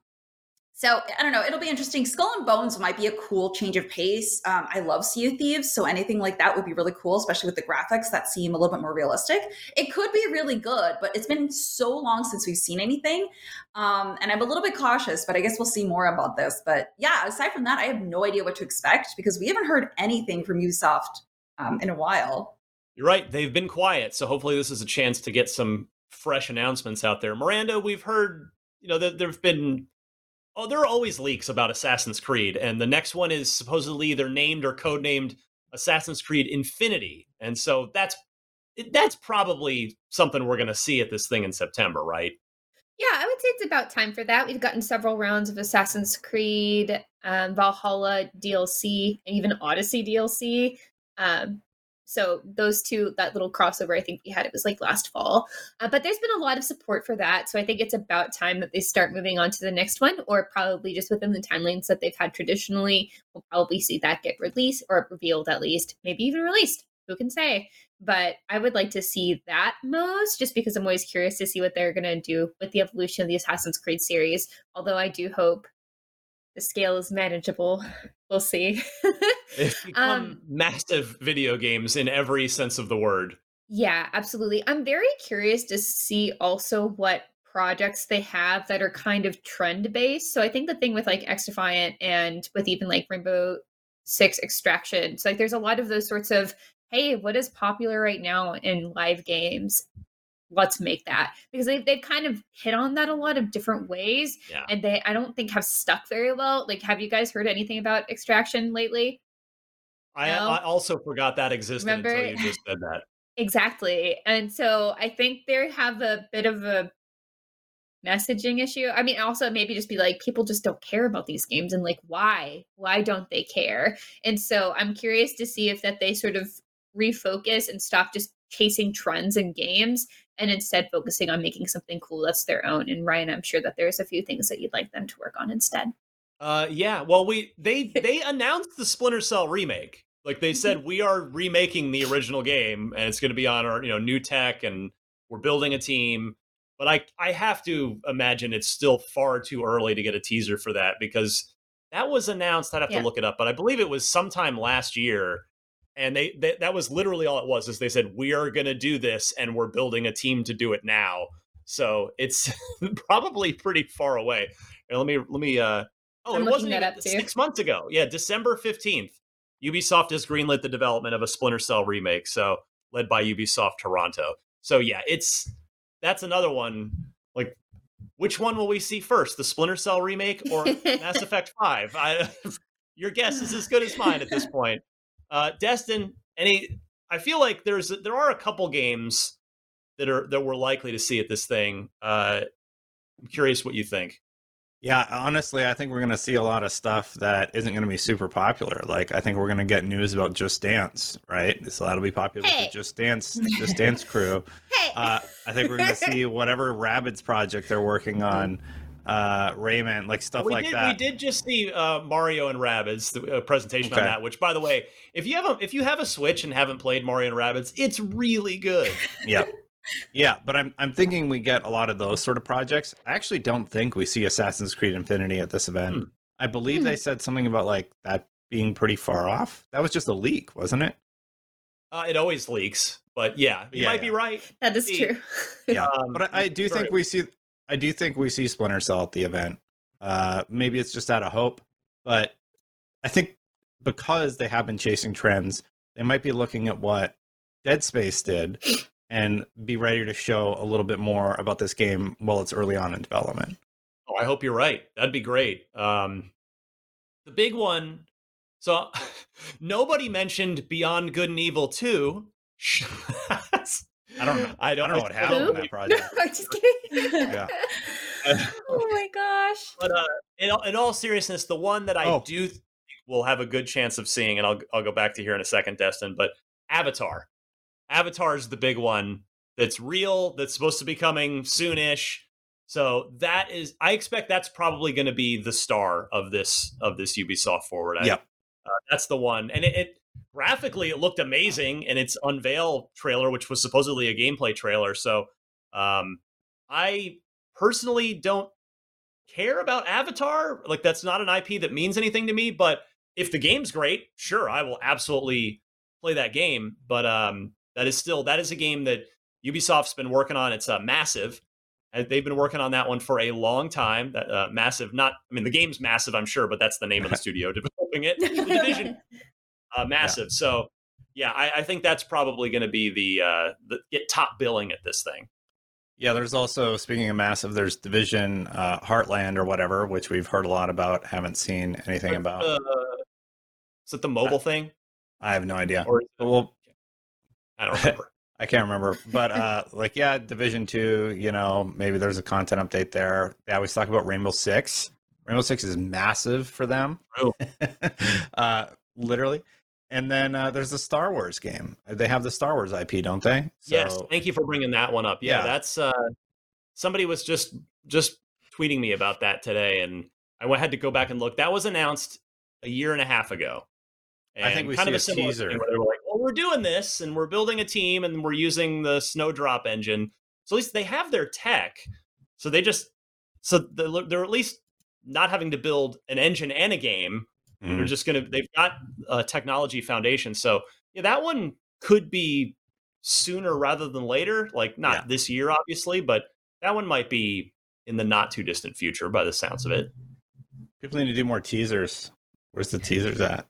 [SPEAKER 7] So I don't know. It'll be interesting. Skull and Bones might be a cool change of pace. Um, I love Sea of Thieves, so anything like that would be really cool, especially with the graphics that seem a little bit more realistic. It could be really good, but it's been so long since we've seen anything. Um, and I'm a little bit cautious, but I guess we'll see more about this. But yeah, aside from that, I have no idea what to expect because we haven't heard anything from Ubisoft um, in a while.
[SPEAKER 1] You're right. They've been quiet. So hopefully this is a chance to get some fresh announcements out there. Miranda, we've heard, you know, that there've been Oh, there are always leaks about Assassin's Creed, and the next one is supposedly either named or codenamed Assassin's Creed Infinity, and so that's that's probably something we're going to see at this thing in September, right?
[SPEAKER 6] Yeah, I would say it's about time for that. We've gotten several rounds of Assassin's Creed, um, Valhalla D L C, and even Odyssey D L C. Um, So those two, that little crossover, I think we had, it was like last fall. Uh, but there's been a lot of support for that. So I think it's about time that they start moving on to the next one, or probably just within the timelines that they've had traditionally. We'll probably see that get released or revealed at least, maybe even released. Who can say? But I would like to see that most, just because I'm always curious to see what they're going to do with the evolution of the Assassin's Creed series. Although I do hope the scale is manageable. We'll see.
[SPEAKER 1] They've become um, massive video games in every sense of the word.
[SPEAKER 6] Yeah, absolutely. I'm very curious to see also what projects they have that are kind of trend-based. So I think the thing with like X Defiant and with even like Rainbow Six Extraction, so like there's a lot of those sorts of, hey, what is popular right now in live games? let's make that, because they they've kind of hit on that a lot of different ways,
[SPEAKER 1] Yeah.
[SPEAKER 6] and they I don't think have stuck very well. Like, have you guys heard anything about Extraction lately?
[SPEAKER 1] I,
[SPEAKER 6] No?
[SPEAKER 1] I also forgot that existed
[SPEAKER 6] Remember?
[SPEAKER 1] until you just said that.
[SPEAKER 6] Exactly. And so I think they have a bit of a messaging issue. I mean, also maybe just be like, people just don't care about these games, and like, why? Why don't they care? And so I'm curious to see if that they sort of refocus and stop just chasing trends in games and instead focusing on making something cool that's their own. And Ryan, I'm sure that there's a few things that you'd like them to work on instead.
[SPEAKER 1] Uh, yeah. Well, we they they announced the Splinter Cell remake. Like they said, we are remaking the original game, and it's going to be on our you know new tech, and we're building a team. But I I have to imagine it's still far too early to get a teaser for that, because that was announced. I'd have
[SPEAKER 6] Yeah.
[SPEAKER 1] to look it up, but I believe it was sometime last year. And they, they that was literally all it was, is they said, we are going to do this, and we're building a team to do it now. So it's probably pretty far away. Here, let me let me. Uh, oh,
[SPEAKER 6] I'm
[SPEAKER 1] it
[SPEAKER 6] looking
[SPEAKER 1] wasn't
[SPEAKER 6] that
[SPEAKER 1] even
[SPEAKER 6] up, too.
[SPEAKER 1] six months ago. Yeah, December fifteenth. Ubisoft has greenlit the development of a Splinter Cell remake, so led by Ubisoft Toronto. So yeah, it's that's another one. Like, which one will we see first, the Splinter Cell remake or Mass Effect five? I, your guess is as good as mine at this point. Uh, Destin, any? I feel like there's there are a couple games that are that we're likely to see at this thing. Uh, I'm curious what you think.
[SPEAKER 5] Yeah, honestly, I think we're going to see a lot of stuff that isn't going to be super popular. Like, I think we're going to get news about Just Dance, right? So that'll be popular
[SPEAKER 6] Hey.
[SPEAKER 5] with the Just Dance, Just Dance crew.
[SPEAKER 6] Hey.
[SPEAKER 5] Uh, I think we're going to see whatever Rabbids project they're working on, uh, Rayman, like stuff
[SPEAKER 1] we
[SPEAKER 5] like
[SPEAKER 1] did,
[SPEAKER 5] that.
[SPEAKER 1] We did just see uh, Mario and Rabbids, the uh, presentation on
[SPEAKER 5] Okay.
[SPEAKER 1] that. Which, by the way, if you have a if you have a Switch and haven't played Mario and Rabbids, it's really good.
[SPEAKER 5] Yeah. Yeah, but I'm I'm thinking we get a lot of those sort of projects. I actually don't think we see Assassin's Creed Infinity at this event.
[SPEAKER 1] Hmm.
[SPEAKER 5] I believe
[SPEAKER 6] Hmm.
[SPEAKER 5] they said something about like that being pretty far off. That was just a leak, wasn't it?
[SPEAKER 1] Uh, it always leaks, but yeah, you
[SPEAKER 5] Yeah,
[SPEAKER 1] might
[SPEAKER 5] yeah.
[SPEAKER 1] be right.
[SPEAKER 6] That is
[SPEAKER 1] See,
[SPEAKER 6] true.
[SPEAKER 5] Yeah,
[SPEAKER 1] Um,
[SPEAKER 5] but I, I do
[SPEAKER 1] sorry.
[SPEAKER 5] think we see. I do think we see Splinter Cell at the event. Uh, maybe it's just out of hope, but I think because they have been chasing trends, they might be looking at what Dead Space did and be ready to show a little bit more about this game while it's early on in development.
[SPEAKER 1] Oh, I hope you're right. That'd be great. Um, the big one. So nobody mentioned Beyond Good and Evil two.
[SPEAKER 5] I don't know.
[SPEAKER 1] I don't,
[SPEAKER 5] I don't know what happened with that project.
[SPEAKER 6] I'm just kidding.
[SPEAKER 5] Yeah.
[SPEAKER 6] Oh my gosh.
[SPEAKER 1] But uh, in, all- in all seriousness, the one that I
[SPEAKER 5] Oh.
[SPEAKER 1] do think we'll have a good chance of seeing, and I'll I'll go back to here in a second, Destin. But Avatar, Avatar is the big one that's real. That's supposed to be coming soonish. So that is, I expect that's probably going to be the star of this of this Ubisoft Forward. I,
[SPEAKER 5] Yep.
[SPEAKER 1] uh, that's the one, and it, it graphically it looked amazing in its unveil trailer, which was supposedly a gameplay trailer. So um, I personally don't care about Avatar. Like, that's not an I P that means anything to me. But if the game's great, sure, I will absolutely play that game. But um, that is still that is a game that Ubisoft's been working on. It's uh, massive. And they've been working on that one for a long time. That uh, massive, not I mean the game's massive, I'm sure, but that's the name of the studio developing it. The Division, uh, massive. So yeah, I, I think that's probably going to be the uh, the get top billing at this thing.
[SPEAKER 5] Yeah, there's also, speaking of massive, there's Division uh, Heartland or whatever, which we've heard a lot about, haven't seen anything about.
[SPEAKER 1] Uh, is it the mobile thing?
[SPEAKER 5] I have no idea.
[SPEAKER 1] Or
[SPEAKER 5] Well,
[SPEAKER 1] I don't remember.
[SPEAKER 5] I can't remember. But uh, like, yeah, Division two, you know, maybe there's a content update there. They always talk about Rainbow Six. Rainbow Six is massive for them.
[SPEAKER 1] True.
[SPEAKER 5] uh, literally. And then uh, there's the Star Wars game. They have the Star Wars I P, don't they? So,
[SPEAKER 1] Yes, thank you for bringing that one up. Yeah,
[SPEAKER 5] Yeah.
[SPEAKER 1] that's uh, somebody was just just tweeting me about that today, and I went- had to go back and look. That was announced a year and a half ago. And
[SPEAKER 5] I think we
[SPEAKER 1] kind
[SPEAKER 5] see
[SPEAKER 1] of
[SPEAKER 5] a
[SPEAKER 1] a similar
[SPEAKER 5] teaser.
[SPEAKER 1] thing where they were like, "Well, we're doing this, and we're building a team, and we're using the Snowdrop engine." So at least they have their tech. So they just so they're, they're at least not having to build an engine and a game.
[SPEAKER 5] Mhm.
[SPEAKER 1] They're just gonna they've got a technology foundation. So yeah, that one could be sooner rather than later. Like not
[SPEAKER 5] Yeah.
[SPEAKER 1] this year, obviously, but that one might be in the not too distant future by the sounds of it.
[SPEAKER 5] People need to do more teasers. Where's the teasers at?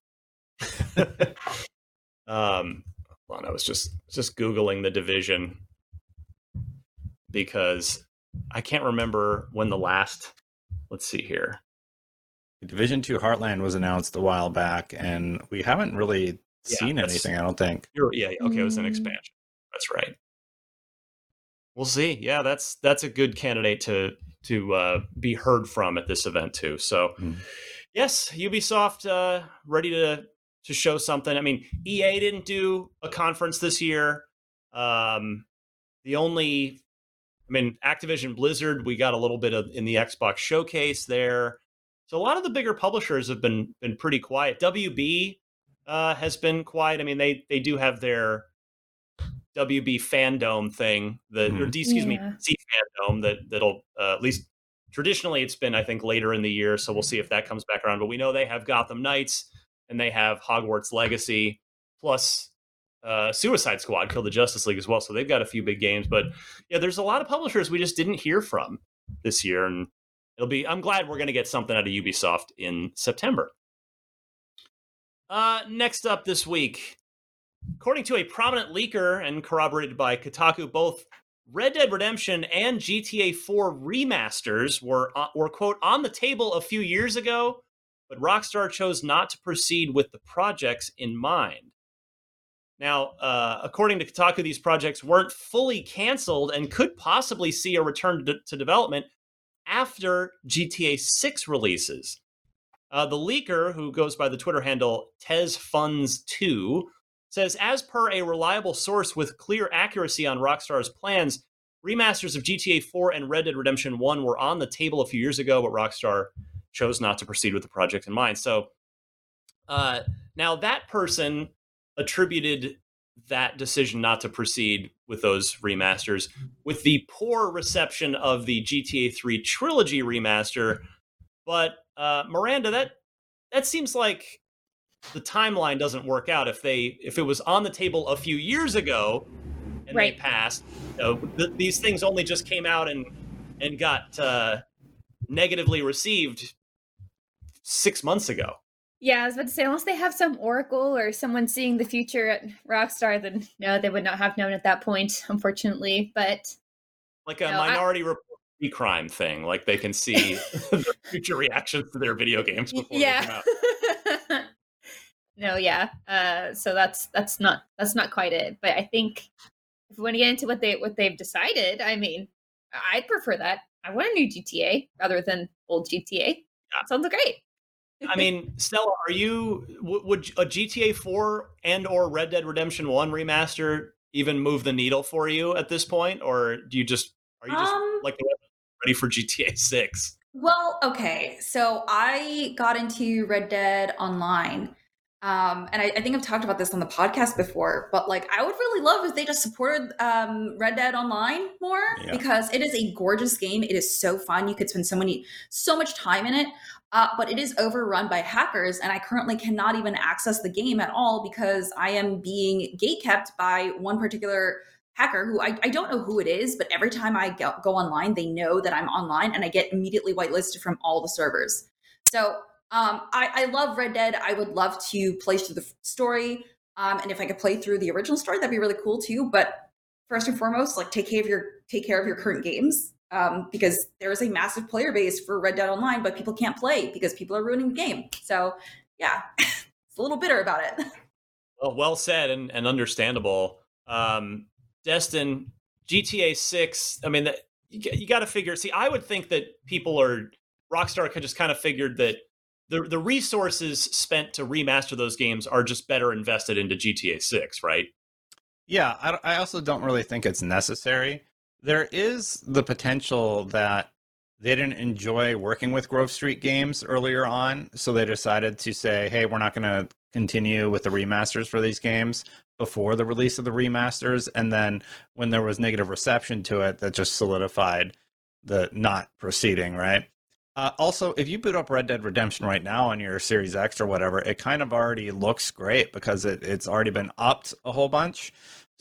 [SPEAKER 1] um hold on, I was just just Googling the Division. because I can't remember when the last, let's see here.
[SPEAKER 5] Division two Heartland was announced a while back, and we haven't really
[SPEAKER 1] Yeah,
[SPEAKER 5] seen
[SPEAKER 1] that's-
[SPEAKER 5] anything, I don't think.
[SPEAKER 1] You're, yeah, okay, it was an
[SPEAKER 7] Mm.
[SPEAKER 1] expansion. That's right. We'll see. Yeah, that's that's a good candidate to to uh, be heard from at this event too. So,
[SPEAKER 5] Mm.
[SPEAKER 1] yes, Ubisoft uh, ready to to show something. I mean, E A didn't do a conference this year. Um, the only, I mean, Activision Blizzard, we got a little bit of in the Xbox showcase there. So a lot of the bigger publishers have been been pretty quiet. W B uh, has been quiet. I mean, they they do have their W B Fandom thing, the or,
[SPEAKER 5] Mhm.
[SPEAKER 1] excuse me,
[SPEAKER 6] Yeah.
[SPEAKER 1] C Fandom that that'll uh, at least traditionally it's been I think later in the year, so we'll see if that comes back around. But we know they have Gotham Knights and they have Hogwarts Legacy plus uh, Suicide Squad, Kill the Justice League as well. So they've got a few big games. But yeah, there's a lot of publishers we just didn't hear from this year, and it'll be. I'm glad we're going to get something out of Ubisoft in September. Uh, next up this week. According to a prominent leaker and corroborated by Kotaku, both Red Dead Redemption and G T A four remasters were, uh, were, quote, on the table a few years ago, but Rockstar chose not to proceed with the projects in mind. Now, uh, according to Kotaku, these projects weren't fully canceled and could possibly see a return to, to development after G T A six releases. Uh, the leaker, who goes by the Twitter handle Tez Funds two, says, as per a reliable source with clear accuracy on Rockstar's plans, remasters of G T A four and Red Dead Redemption one were on the table a few years ago, but Rockstar chose not to proceed with the project in mind. So uh, now that person attributed that decision not to proceed with those remasters with the poor reception of the G T A three trilogy remaster. But uh, Miranda, that that seems like the timeline doesn't work out. If they if it was on the table a few years ago and
[SPEAKER 6] Right.
[SPEAKER 1] they passed, you know, th- these things only just came out and and got uh, negatively received six months ago.
[SPEAKER 6] Yeah, I was about to say, unless they have some oracle or someone seeing the future at Rockstar, then no, they would not have known at that point, unfortunately. But
[SPEAKER 1] Like a
[SPEAKER 6] No, I-
[SPEAKER 1] Minority Report crime thing. Like they can see the future reactions to their video games before they come
[SPEAKER 6] yeah.
[SPEAKER 1] out.
[SPEAKER 6] No, yeah. Uh, so that's that's not that's not quite it. But I think if we want to get into what they what they've decided, I mean, I'd prefer that. I want a new G T A rather than old G T A.
[SPEAKER 1] Yeah.
[SPEAKER 6] Sounds great.
[SPEAKER 1] I mean, Stella, are you w- would a G T A four and or Red Dead Redemption one remaster even move the needle for you at this point, or do you just are you just
[SPEAKER 7] Um,
[SPEAKER 1] like ready for G T A six?
[SPEAKER 7] Well, okay. So I got into Red Dead Online. Um, and I, I think I've talked about this on the podcast before, but like I would really love if they just supported um, Red Dead Online more
[SPEAKER 5] Yeah.
[SPEAKER 7] because it is a gorgeous game. It is so fun. You could spend so many, so much time in it, uh, but it is overrun by hackers, and I currently cannot even access the game at all because I am being gatekept by one particular hacker who I, I don't know who it is, but every time I go, go online, they know that I'm online, and I get immediately whitelisted from all the servers. So Um, I, I love Red Dead. I would love to play through the story. Um, and if I could play through the original story, that'd be really cool too. But first and foremost, like take care of your take care of your current games. Um, because there is a massive player base for Red Dead Online, but people can't play because people are ruining the game. So yeah, it's a little bitter about it.
[SPEAKER 1] Well, well said and, and understandable. Um, Destin, G T A six. I mean, that, you, you got to figure. See, I would think that people are Rockstar could just kind of figured that the the resources spent to remaster those games are just better invested into G T A six, right?
[SPEAKER 5] Yeah, I, I also don't really think it's necessary. There is the potential that they didn't enjoy working with Grove Street Games earlier on, so they decided to say, hey, we're not going to continue with the remasters for these games before the release of the remasters. And then when there was negative reception to it, that just solidified the not proceeding, right? Uh, also, if you boot up Red Dead Redemption right now on your Series X or whatever, it kind of already looks great because it, it's already been upped a whole bunch.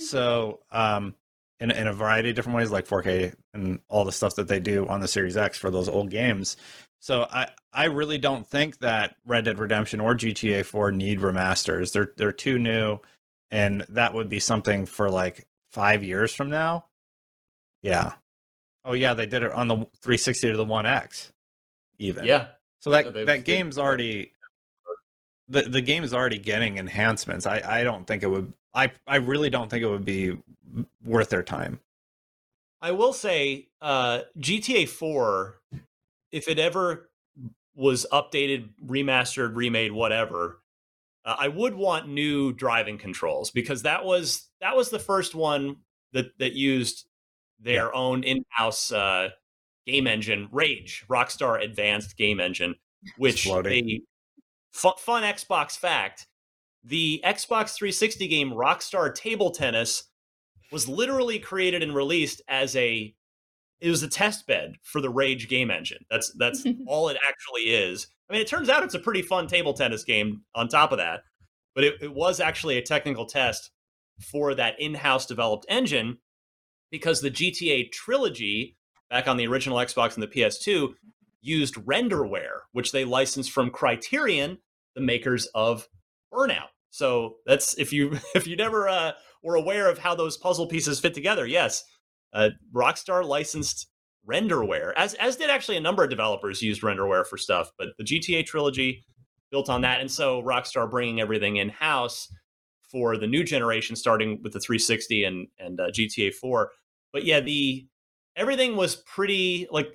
[SPEAKER 5] So, um, in, in a variety of different ways, like four K and all the stuff that they do on the Series X for those old games. So I, I really don't think that Red Dead Redemption or G T A four need remasters. They're they're too new, and that would be something for like five years from now. Yeah. Oh yeah, they did it on the three sixty to the One X, even.
[SPEAKER 1] Yeah.
[SPEAKER 5] So that
[SPEAKER 1] So they've-
[SPEAKER 5] that game's already the the game is already getting enhancements. I I don't think it would. I I really don't think it would be worth their time.
[SPEAKER 1] I will say, uh, G T A four, if it ever was updated, remastered, remade, whatever, uh, I would want new driving controls, because that was that was the first one that that used their yeah. own in-house uh, game engine, Rage, Rockstar Advanced Game Engine, which they fun, fun Xbox fact: the Xbox three sixty game Rockstar Table Tennis was literally created and released as a it was a test bed for the Rage game engine. That's that's all it actually is. I mean, it turns out it's a pretty fun table tennis game on top of that, but it, it was actually a technical test for that in-house developed engine, because the G T A trilogy back on the original Xbox and the P S two used renderware, which they licensed from Criterion, the makers of Burnout. So that's if you if you never uh, were aware of how those puzzle pieces fit together, yes, uh, Rockstar licensed renderware, as as did actually a number of developers used renderware for stuff. But the G T A trilogy built on that, and so Rockstar bringing everything in house for the new generation, starting with the three sixty and and uh, G T A four. But yeah, the everything was pretty like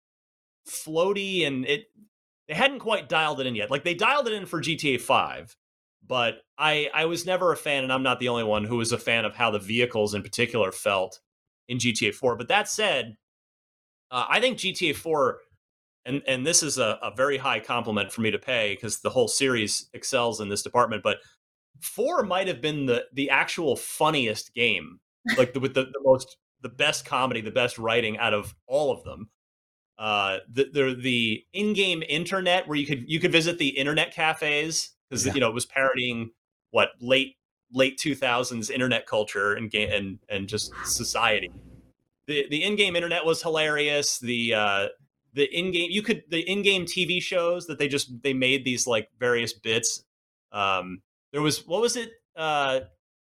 [SPEAKER 1] floaty, and it they hadn't quite dialed it in yet. Like they dialed it in for G T A five. But I, I was never a fan, and I'm not the only one who was a fan of how the vehicles in particular felt in G T A four. But that said, uh, I think G T A four, and, and this is a, a very high compliment for me to pay, because the whole series excels in this department, but four might have been the, the actual funniest game, like the, with the, the most, the best comedy, the best writing out of all of them. Uh, the, the, the in-game internet where you could, you could visit the internet cafes, because yeah. you know it was parodying what late late two thousands internet culture and game and and just society. The the in-game internet was hilarious. The uh, the in-game you could the in-game T V shows that they just they made these like various bits. Um, there was what was it? Uh,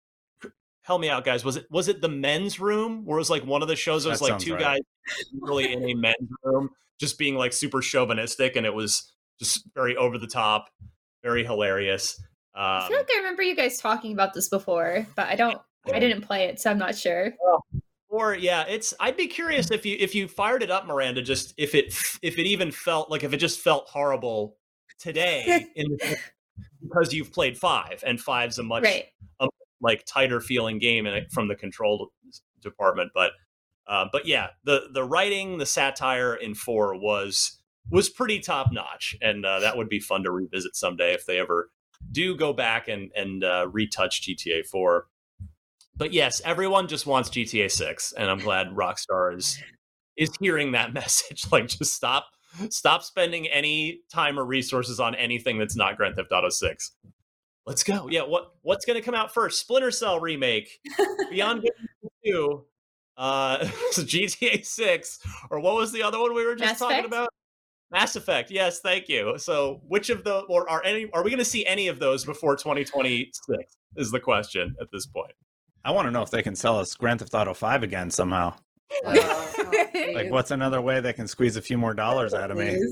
[SPEAKER 1] help me out, guys. Was it was it the men's room where it was like one of the shows? It was that like two right. guys really in a men's room, just being like super chauvinistic, and it was just very over the top. Very hilarious. Um,
[SPEAKER 6] I feel like I remember you guys talking about this before, but I don't. I didn't play it, so I'm not sure.
[SPEAKER 1] Or yeah, it's. I'd be curious if you if you fired it up, Miranda. Just if it if it even felt like if it just felt horrible today, in because you've played five, and five's a much
[SPEAKER 6] right.
[SPEAKER 1] a, like tighter feeling game in, from the control department. But uh, but yeah, the the writing, the satire in four was. was pretty top notch, and uh, that would be fun to revisit someday if they ever do go back and and uh, retouch G T A four. But yes, everyone just wants G T A six, and I'm glad Rockstar is is hearing that message. Like, just stop stop spending any time or resources on anything that's not Grand Theft Auto six. Let's go. Yeah, what what's going to come out first? Splinter Cell remake, Beyond Good two, uh, G T A six, or what was the other one we were just
[SPEAKER 6] Mass
[SPEAKER 1] talking
[SPEAKER 6] Effect?
[SPEAKER 1] about? Mass Effect, yes, thank you. So, which of the or are any are we going to see any of those before twenty twenty-six? Is the question at this point.
[SPEAKER 5] I want to know if they can sell us Grand Theft Auto five again somehow.
[SPEAKER 7] Uh,
[SPEAKER 5] Like, what's another way they can squeeze a few more dollars out of me?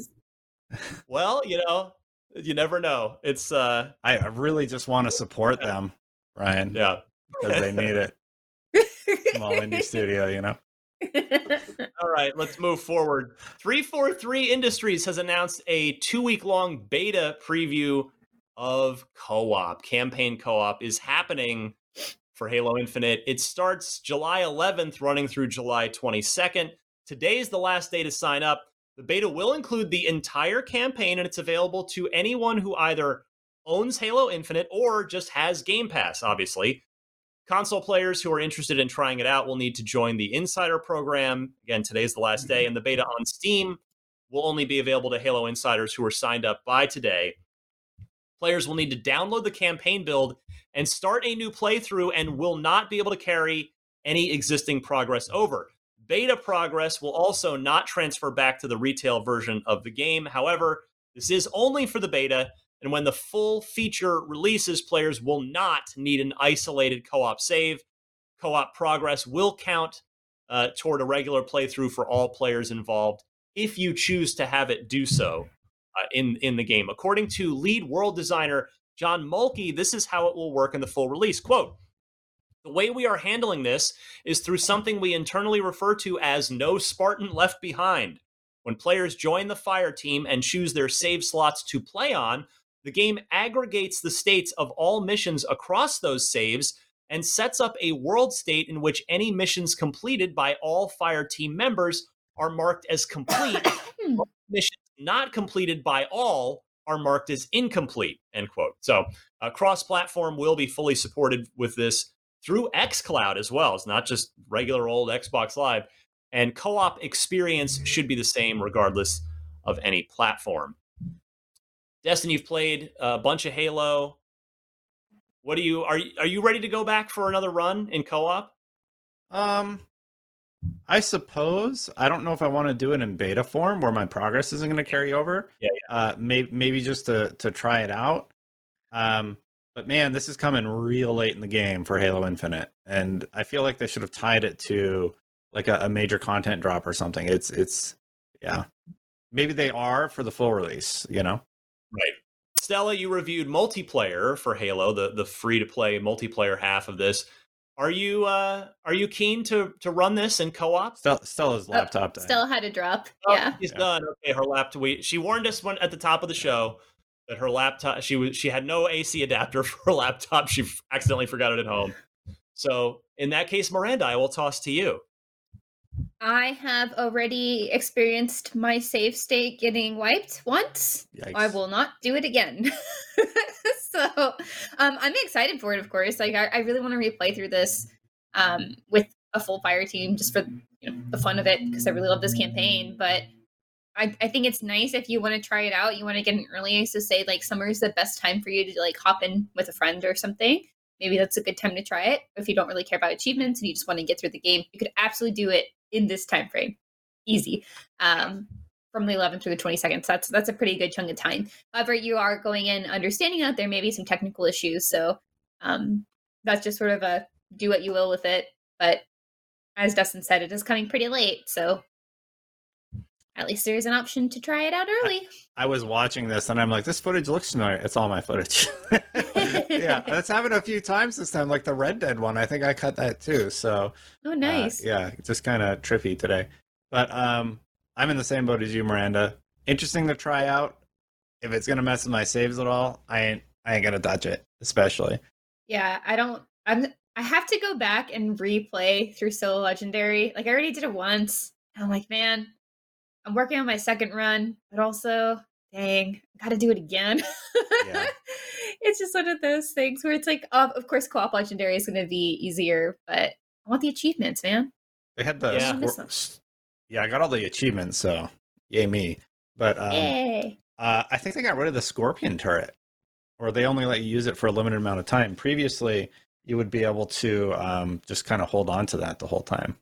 [SPEAKER 1] Well, you know, you never know. It's uh,
[SPEAKER 5] I, I really just want to support them, Ryan.
[SPEAKER 1] yeah,
[SPEAKER 5] because they need it. Small indie studio, you know.
[SPEAKER 1] All right, let's move forward. three forty-three Industries has announced a two-week-long beta preview of co-op. Campaign co-op is happening for Halo Infinite. It starts July eleventh, running through July twenty-second. Today is the last day to sign up. The beta will include the entire campaign, and it's available to anyone who either owns Halo Infinite or just has Game Pass, obviously. Console players who are interested in trying it out will need to join the Insider program. Again, today's the last day, and the beta on Steam will only be available to Halo Insiders who are signed up by today. Players will need to download the campaign build and start a new playthrough and will not be able to carry any existing progress over. Beta progress will also not transfer back to the retail version of the game. However, this is only for the beta, and when the full feature releases, players will not need an isolated co-op save. Co-op progress will count uh, toward a regular playthrough for all players involved, if you choose to have it do so uh, in, in the game. According to lead world designer John Mulkey, this is how it will work in the full release. Quote, "The way we are handling this is through something we internally refer to as no Spartan left behind. When players join the fire team and choose their save slots to play on, the game aggregates the states of all missions across those saves and sets up a world state in which any missions completed by all fire team members are marked as complete. Missions not completed by all are marked as incomplete," end quote. So uh, cross-platform will be fully supported with this through xCloud as well. It's not just regular old Xbox Live. And co-op experience should be the same regardless of any platform. Destin, you've played a bunch of Halo. What do you are you, are you ready to go back for another run in co-op?
[SPEAKER 5] Um, I suppose. I don't know if I want to do it in beta form where my progress isn't going to carry over.
[SPEAKER 1] Yeah, yeah.
[SPEAKER 5] Uh, maybe maybe just to to try it out. Um, but man, this is coming real late in the game for Halo Infinite, and I feel like they should have tied it to like a, a major content drop or something. It's it's yeah. Maybe they are for the full release, you know?
[SPEAKER 1] Right. Stella, you reviewed multiplayer for Halo, the, the free-to-play multiplayer half of this. Are you uh, are you keen to to run this in co-op?
[SPEAKER 5] Stella, Stella's laptop died.
[SPEAKER 6] Stella had to drop.
[SPEAKER 1] Oh,
[SPEAKER 6] Yeah.
[SPEAKER 1] she's
[SPEAKER 5] Yeah.
[SPEAKER 1] done. Okay, her laptop. We, she warned us when, at the top of the show that her laptop, she was she had no A C adapter for her laptop. She accidentally forgot it at home. So in that case, Miranda, I will toss to you.
[SPEAKER 6] I have already experienced my save state getting wiped once.
[SPEAKER 5] Yikes.
[SPEAKER 6] I will not do it again. So um, I'm excited for it, of course. Like I, I really want to replay through this um, with a full fire team just for you know the fun of it because I really love this campaign. But I, I think it's nice if you want to try it out, you want to get in early. So say like summer is the best time for you to like hop in with a friend or something. Maybe that's a good time to try it. If you don't really care about achievements and you just want to get through the game, you could absolutely do it in this time frame. Easy. Um, from the eleventh through the twenty-second. So that's that's a pretty good chunk of time. However, you are going in understanding that there may be some technical issues. So um, that's just sort of a do what you will with it. But as Dustin said, it is coming pretty late. So at least there's an option to try it out early.
[SPEAKER 5] I, I was watching this and I'm like, this footage looks familiar. It's all my footage. Yeah, that's happened a few times this time, like the Red Dead one. I think I cut that too. So
[SPEAKER 6] Oh, nice.
[SPEAKER 5] Uh, yeah, just kind of trippy today. But um, I'm in the same boat as you, Miranda. Interesting to try out. If it's gonna mess with my saves at all, I ain't I ain't gonna touch it, especially.
[SPEAKER 6] Yeah, I don't. I'm. I have to go back and replay through Solo Legendary. Like I already did it once. And I'm like, man, I'm working on my second run, but also, dang, I got to do it again.
[SPEAKER 5] Yeah.
[SPEAKER 6] It's just one of those things where it's like, oh, of course, co-op Legendary is going to be easier, but I want the achievements, man.
[SPEAKER 5] They had the
[SPEAKER 1] Yeah.
[SPEAKER 5] scor- yeah, I got all the achievements, so yay me. But um,
[SPEAKER 6] Yay!
[SPEAKER 5] uh, I think they got rid of the Scorpion turret, or they only let you use it for a limited amount of time. Previously, you would be able to um, just kind of hold on to that the whole time.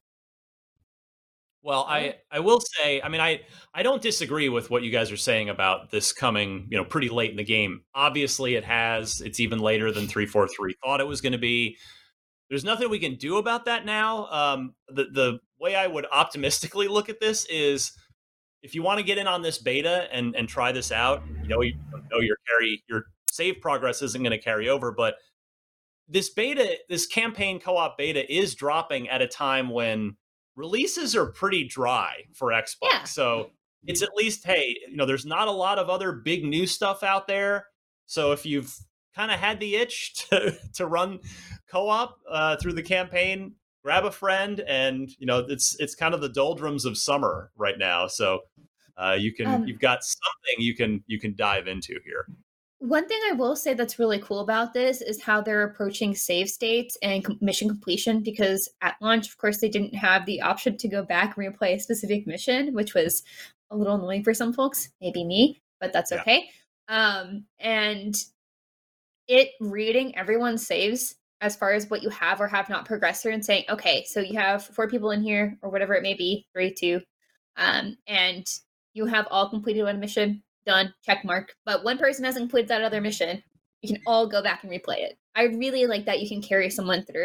[SPEAKER 1] Well, I, I will say, I mean, I, I don't disagree with what you guys are saying about this coming, you know, pretty late in the game. Obviously, it has. It's even later than three forty-three thought it was going to be. There's nothing we can do about that now. Um, the the way I would optimistically look at this is, if you want to get in on this beta and and try this out, you know, you know your carry your save progress isn't going to carry over, but this beta, this campaign co-op beta, is dropping at a time when releases are pretty dry for Xbox.
[SPEAKER 6] Yeah.
[SPEAKER 1] So it's at least, hey, you know, there's not a lot of other big new stuff out there. So if you've kind of had the itch to, to run co-op uh, through the campaign, grab a friend, and you know, it's it's kind of the doldrums of summer right now. So uh, you can
[SPEAKER 6] Um,
[SPEAKER 1] you've got something you can you can dive into here.
[SPEAKER 6] One thing I will say that's really cool about this is how they're approaching save states and com- mission completion, because at launch, of course, they didn't have the option to go back and replay a specific mission, which was a little annoying for some folks, maybe me, but that's
[SPEAKER 5] Yeah.
[SPEAKER 6] okay. Um, and it reading everyone's saves as far as what you have or have not progressed through and saying, okay, so you have four people in here or whatever it may be, three, two, um, and you have all completed one mission. Done, check mark. But one person hasn't completed that other mission. You can all go back and replay it. I really like that you can carry someone through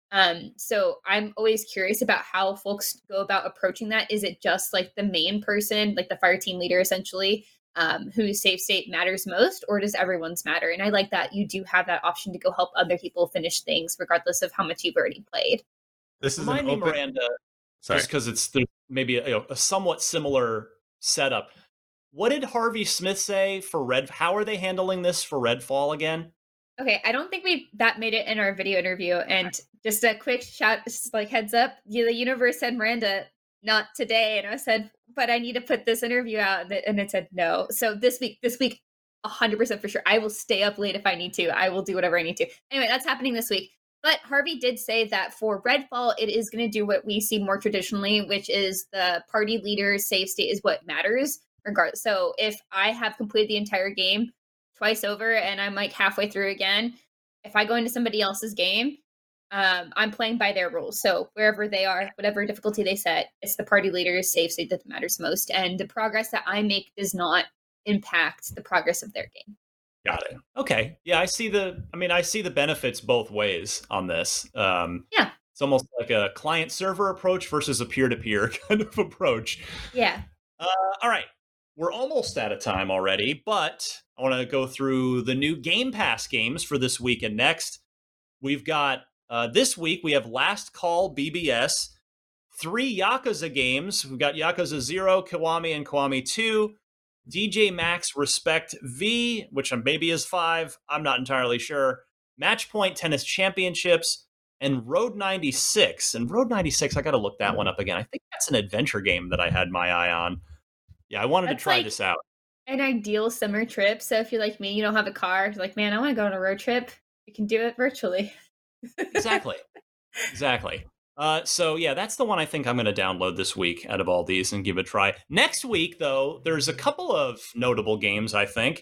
[SPEAKER 6] Um, so I'm always curious about how folks go about approaching that. Is it just like the main person, like the fire team leader, essentially, um, whose save state matters most, or does everyone's matter? And I like that you do have that option to go help other people finish things, regardless of how much you've already played.
[SPEAKER 5] This is
[SPEAKER 1] Remind
[SPEAKER 5] an
[SPEAKER 1] me,
[SPEAKER 5] open.
[SPEAKER 1] Miranda,
[SPEAKER 5] Sorry.
[SPEAKER 1] just because it's there's maybe a, you know, a somewhat similar setup. What did Harvey Smith say for Red? How are they handling this for Redfall again?
[SPEAKER 6] Okay, I don't think we that made it in our video interview. And just a quick shout, like heads up, the universe said Miranda, not today, and I said, but I need to put this interview out, and it said no. So this week, this week, a hundred percent for sure. I will stay up late if I need to. I will do whatever I need to. Anyway, that's happening this week. But Harvey did say that for Redfall, it is going to do what we see more traditionally, which is the party leader's save state is what matters. Regardless, so if I have completed the entire game twice over and I'm like halfway through again, if I go into somebody else's game, um, I'm playing by their rules. So wherever they are, whatever difficulty they set, it's the party leader's save state that matters most, and the progress that I make does not impact the progress of their game.
[SPEAKER 1] Got it. Okay. Yeah, I see the. I mean, I see the benefits both ways on this. Um,
[SPEAKER 6] yeah,
[SPEAKER 1] it's almost like a client server approach versus a peer to peer kind of approach.
[SPEAKER 6] Yeah.
[SPEAKER 1] Uh, all right. We're almost out of time already, but I want to go through the new Game Pass games for this week and next. We've got, uh, this week, we have Last Call B B S, three Yakuza games. We've got Yakuza zero, Kiwami, and Kiwami two, D J Max Respect V, which maybe is five, I'm not entirely sure, Matchpoint Tennis Championships, and Road ninety-six. And Road ninety-six, I got to look that one up again. I think that's an adventure game that I had my eye on. Yeah, I wanted
[SPEAKER 6] That's
[SPEAKER 1] to try
[SPEAKER 6] like
[SPEAKER 1] this out.
[SPEAKER 6] An ideal summer trip. So if you're like me, you don't have a car, you're like, man, I want to go on a road trip. You can do it virtually.
[SPEAKER 1] Exactly. Exactly. Uh, so yeah, that's the one I think I'm going to download this week out of all these and give it a try. Next week, though, there's a couple of notable games, I think.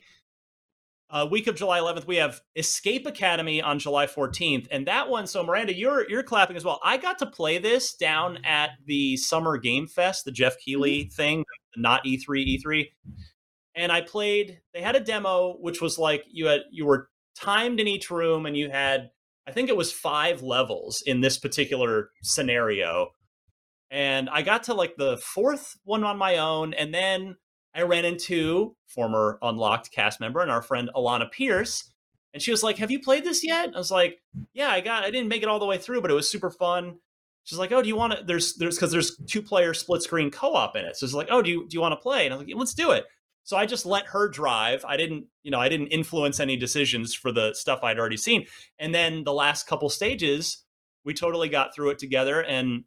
[SPEAKER 1] Uh, week of July eleventh, we have Escape Academy on July fourteenth, and that one. So Miranda, you're you're clapping as well. I got to play this down at the Summer Game Fest, the Jeff Keighley mm-hmm. thing, not E three, E three, and I played. They had a demo which was like you had you were timed in each room, and you had I think it was five levels in this particular scenario, and I got to like the fourth one on my own, and then I ran into former Unlocked cast member and our friend Alana Pierce, and she was like, have you played this yet? I was like, yeah, I got, I didn't make it all the way through, but it was super fun. She's like, oh, do you want to, there's, there's, cause there's two player split screen co-op in it. So it's like, oh, do you, do you want to play? And I was like, yeah, let's do it. So I just let her drive. I didn't, you know, I didn't influence any decisions for the stuff I'd already seen. And then the last couple stages, we totally got through it together, and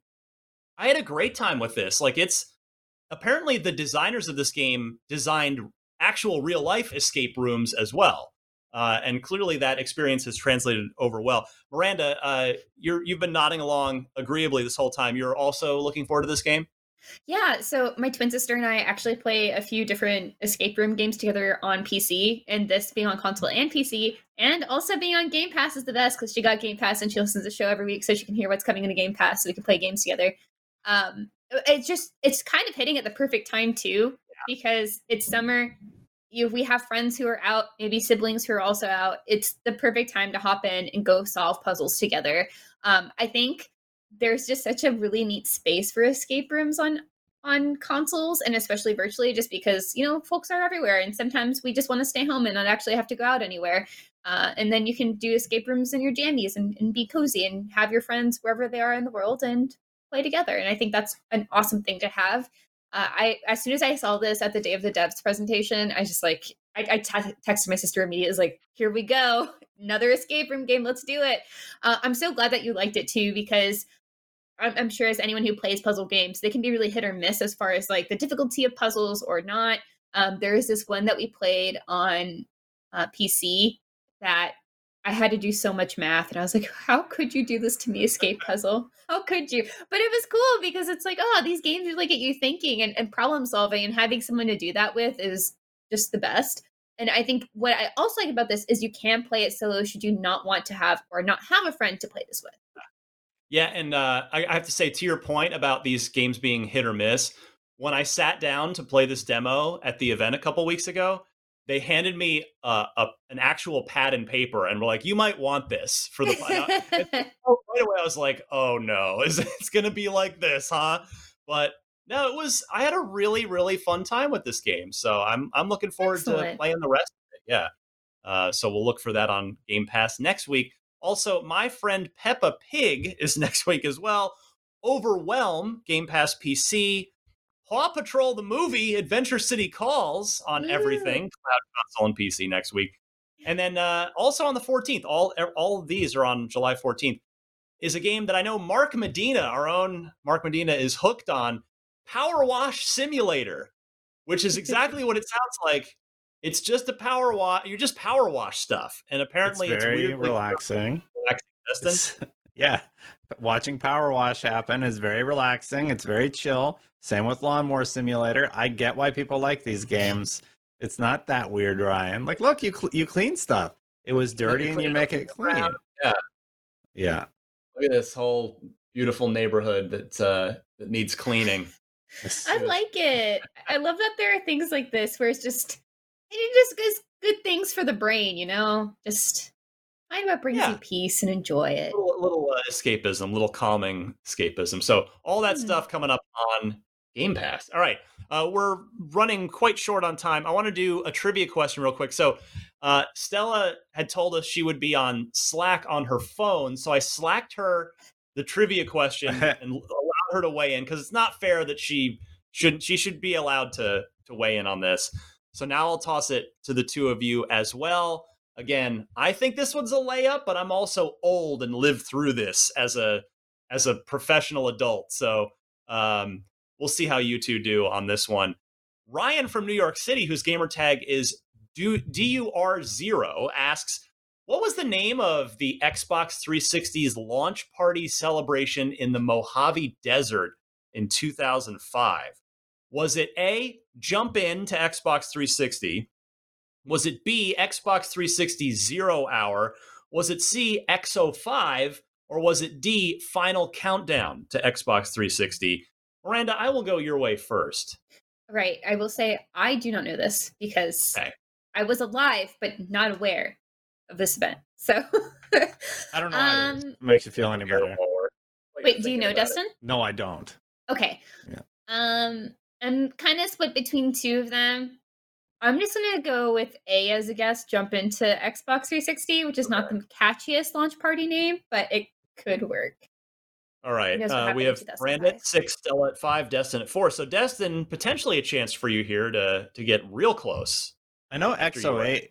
[SPEAKER 1] I had a great time with this. Like it's, apparently the designers of this game designed actual real life escape rooms as well. Uh, and clearly that experience has translated over well. Miranda, uh, you're, you've been nodding along agreeably this whole time. You're also looking forward to this game?
[SPEAKER 6] Yeah, so my twin sister and I actually play a few different escape room games together on P C, and this being on console and P C, and also being on Game Pass is the best because she got Game Pass and she listens to the show every week so she can hear what's coming in the Game Pass so we can play games together. Um, it's just, it's kind of hitting at the perfect time too, because it's summer. You, we have friends who are out, maybe siblings who are also out. It's the perfect time to hop in and go solve puzzles together. Um, I think there's just such a really neat space for escape rooms on on consoles, and especially virtually, just because, you know, folks are everywhere, and sometimes we just want to stay home and not actually have to go out anywhere. Uh, and then you can do escape rooms in your jammies and, and be cozy and have your friends wherever they are in the world and play together. And I think that's an awesome thing to have. Uh, I as soon as I saw this at the Day of the Devs presentation, I just like I, I t- texted my sister immediately. It was like, here we go, another escape room game. Let's do it. Uh, I'm so glad that you liked it too, because I'm, I'm sure as anyone who plays puzzle games, they can be really hit or miss as far as like the difficulty of puzzles or not. Um, there is this one that we played on uh, P C that I had to do so much math, and I was like, how could you do this to me, escape puzzle? How could you? But it was cool because it's like, oh, these games really get you thinking and, and problem solving, and having someone to do that with is just the best. And I think what I also like about this is you can play it solo should you not want to have or not have a friend to play this with.
[SPEAKER 1] Yeah, and uh, I, I have to say, to your point about these games being hit or miss, when I sat down to play this demo at the event a couple weeks ago, they handed me uh, a, an actual pad and paper and were like, you might want this for the and right away I was like, oh no, is it's gonna be like this, huh? But no, it was I had a really, really fun time with this game. So I'm I'm looking forward
[SPEAKER 6] Excellent.
[SPEAKER 1] to playing the rest of it. Yeah. Uh, so we'll look for that on Game Pass next week. Also, My Friend Peppa Pig is next week as well. Overwhelm, Game Pass P C. Paw Patrol the movie, Adventure City Calls on everything, cloud, console, and P C next week. And then uh, also on the fourteenth, all all of these are on July fourteenth, is a game that I know Mark Medina, our own Mark Medina, is hooked on, Power Wash Simulator, which is exactly what it sounds like. It's just a power wash. You just power wash stuff. And apparently
[SPEAKER 5] it's
[SPEAKER 1] it's,
[SPEAKER 5] very
[SPEAKER 1] weirdly
[SPEAKER 5] relaxing.
[SPEAKER 1] relaxing distance.
[SPEAKER 5] Yeah. Watching Power Wash happen is very relaxing. It's very chill. Same with Lawnmower Simulator. I get why people like these games. It's not that weird, Ryan. Like, look, you cl- you clean stuff. It was dirty and you make it clean.
[SPEAKER 1] Yeah.
[SPEAKER 5] Yeah.
[SPEAKER 1] Look at this whole beautiful neighborhood that uh, that needs cleaning.
[SPEAKER 6] I like it. I love that there are things like this where it's just it just goes good things for the brain, you know? Just find what brings
[SPEAKER 1] Yeah.
[SPEAKER 6] you peace and enjoy it.
[SPEAKER 1] A little, little uh, escapism, little calming escapism. So all that
[SPEAKER 6] Mm.
[SPEAKER 1] stuff coming up on Game Pass. All right. Uh, we're running quite short on time. I want to do a trivia question real quick. So uh, Stella had told us she would be on Slack on her phone. So I slacked her the trivia question and allowed her to weigh in because it's not fair that she should she should be allowed to to weigh in on this. So now I'll toss it to the two of you as well. Again, I think this one's a layup, but I'm also old and lived through this as a as a professional adult. So um, we'll see how you two do on this one. Ryan from New York City, whose gamer tag is D U R zero, asks, what was the name of the Xbox three sixty's launch party celebration in the Mojave Desert in two thousand five? Was it A, Jump In to Xbox three sixty? Was it B, Xbox three sixty Zero Hour? Was it C, X oh five? Or was it D, Final Countdown to Xbox three sixty? Miranda, I will go your way first.
[SPEAKER 6] Right. I will say I do not know this because
[SPEAKER 1] Okay.
[SPEAKER 6] I was alive but not aware of this event. So
[SPEAKER 5] I don't know how
[SPEAKER 6] Um,
[SPEAKER 5] it is. It makes you feel any better.
[SPEAKER 6] wait, do you know, Dustin?
[SPEAKER 5] No, I don't.
[SPEAKER 6] Okay.
[SPEAKER 5] Yeah.
[SPEAKER 6] Um, I'm kind of split between two of them. I'm just gonna go with A as a guess. Jump into Xbox three sixty, which is not the catchiest launch party name, but it could work.
[SPEAKER 1] All right.
[SPEAKER 6] You guys are
[SPEAKER 1] Uh,
[SPEAKER 6] happy
[SPEAKER 1] we
[SPEAKER 6] to
[SPEAKER 1] have
[SPEAKER 6] see Destin
[SPEAKER 1] Miranda
[SPEAKER 6] five.
[SPEAKER 1] at six, Stella at five, Destin at four. So Destin, potentially a chance for you here to to get real close.
[SPEAKER 5] I know X oh eight.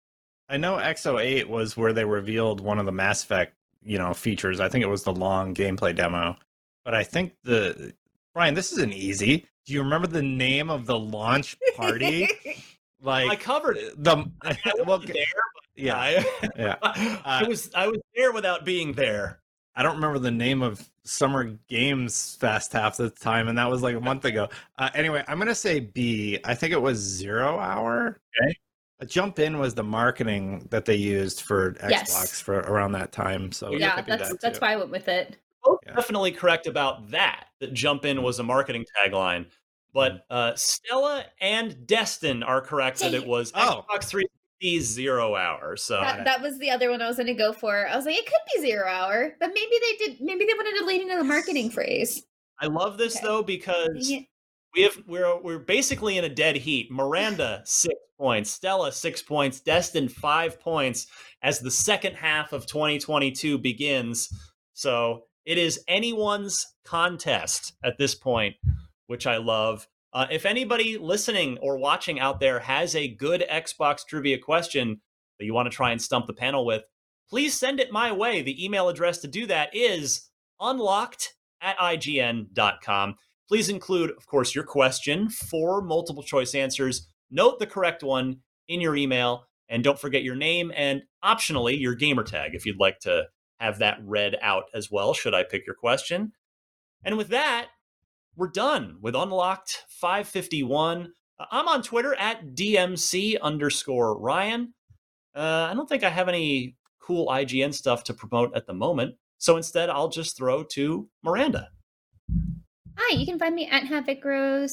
[SPEAKER 5] I know X oh eight was where they revealed one of the Mass Effect, you know, features. I think it was the long gameplay demo. But I think the Brian, this isn't easy. Do you remember the name of the launch party? Like
[SPEAKER 1] I covered it.
[SPEAKER 5] the
[SPEAKER 1] I
[SPEAKER 5] well,
[SPEAKER 1] wasn't there, but
[SPEAKER 5] yeah,
[SPEAKER 1] I,
[SPEAKER 5] yeah.
[SPEAKER 1] I was I was there without being there.
[SPEAKER 5] I don't remember the name of Summer Games Fest half the time, and that was like a month ago. Uh, anyway, I'm gonna say B. I think it was Zero Hour.
[SPEAKER 1] Okay.
[SPEAKER 5] A Jump In was the marketing that they used for Xbox
[SPEAKER 6] Yes.
[SPEAKER 5] for around that time. So it
[SPEAKER 6] Yeah,
[SPEAKER 5] could be
[SPEAKER 6] that's
[SPEAKER 5] that
[SPEAKER 6] that's
[SPEAKER 5] too.
[SPEAKER 6] why I went with it.
[SPEAKER 1] Both
[SPEAKER 5] Yeah.
[SPEAKER 1] definitely correct about that. That Jump In was a marketing tagline. But uh, Stella and Destin are correct that it was
[SPEAKER 5] Oh.
[SPEAKER 1] Xbox three sixty Zero Hour. So
[SPEAKER 6] That, that was the other one I was going to go for. I was like, it could be Zero Hour, but maybe they did. Maybe they wanted to lean into the marketing phrase.
[SPEAKER 1] I love this
[SPEAKER 6] Okay.
[SPEAKER 1] though because
[SPEAKER 6] Dang it.
[SPEAKER 1] we have we're we're basically in a dead heat. Miranda six points, Stella six points, Destin five points as the second half of twenty twenty-two begins. So it is anyone's contest at this point, which I love. Uh, if anybody listening or watching out there has a good Xbox trivia question that you want to try and stump the panel with, please send it my way. The email address to do that is unlocked at I G N dot com. Please include, of course, your question, four multiple choice answers. Note the correct one in your email, and don't forget your name and optionally your gamer tag if you'd like to have that read out as well, should I pick your question. And with that, we're done with Unlocked five fifty-one. Uh, I'm on Twitter at D M C underscore Ryan. Uh, I don't think I have any cool I G N stuff to promote at the moment. So instead, I'll just throw to Miranda.
[SPEAKER 6] Hi, you can find me at Havoc Rose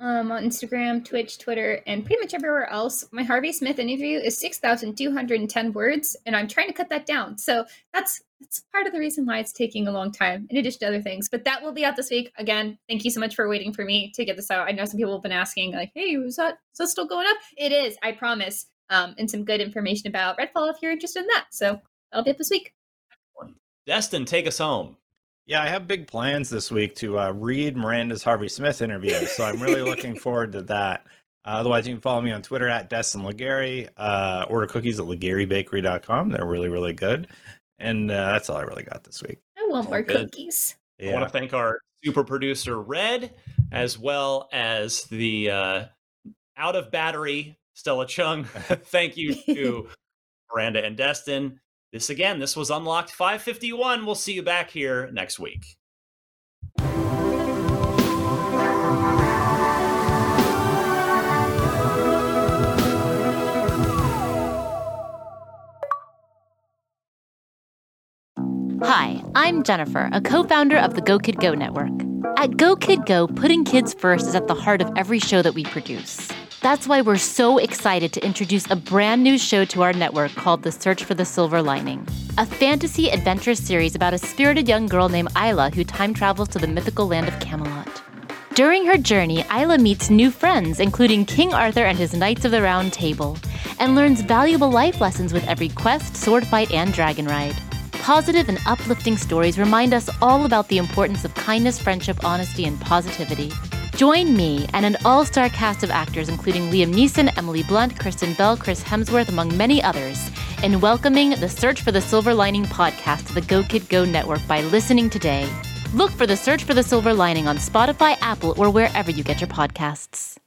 [SPEAKER 6] um, on Instagram, Twitch, Twitter, and pretty much everywhere else. My Harvey Smith interview is six thousand two hundred ten words, and I'm trying to cut that down. So that's that's part of the reason why it's taking a long time, in addition to other things. But that will be out this week. Again, thank you so much for waiting for me to get this out. I know some people have been asking, like, hey, is that, is that still going up? It is, I promise. Um, and some good information about Redfall if you're interested in that. So that'll be up this week.
[SPEAKER 1] Destin, take us home.
[SPEAKER 5] Yeah, I have big plans this week to uh, read Miranda's Harvey Smith interview, so I'm really looking forward to that. Uh, otherwise, you can follow me on Twitter at Destin Legary. Uh, order cookies at legary bakery dot com. They're really, really good. And uh, that's all I really got this week.
[SPEAKER 6] I want more
[SPEAKER 1] Good.
[SPEAKER 6] cookies.
[SPEAKER 1] Yeah. I want to thank our super producer, Red, as well as the uh, out of battery, Stella Chung. Thank you to Miranda and Destin. This again, this was Unlocked five fifty-one. We'll see you back here next week.
[SPEAKER 9] Hi, I'm Jennifer, a co-founder of the Go Kid Go Network. At Go Kid Go, putting kids first is at the heart of every show that we produce. That's why we're so excited to introduce a brand new show to our network called The Search for the Silver Lining, a fantasy adventure series about a spirited young girl named Isla who time travels to the mythical land of Camelot. During her journey, Isla meets new friends, including King Arthur and his Knights of the Round Table, and learns valuable life lessons with every quest, sword fight, and dragon ride. Positive and uplifting stories remind us all about the importance of kindness, friendship, honesty, and positivity. Join me and an all-star cast of actors including Liam Neeson, Emily Blunt, Kristen Bell, Chris Hemsworth, among many others, in welcoming the Search for the Silver Lining podcast to the Go Kid Go network by listening today. Look for the Search for the Silver Lining on Spotify, Apple, or wherever you get your podcasts.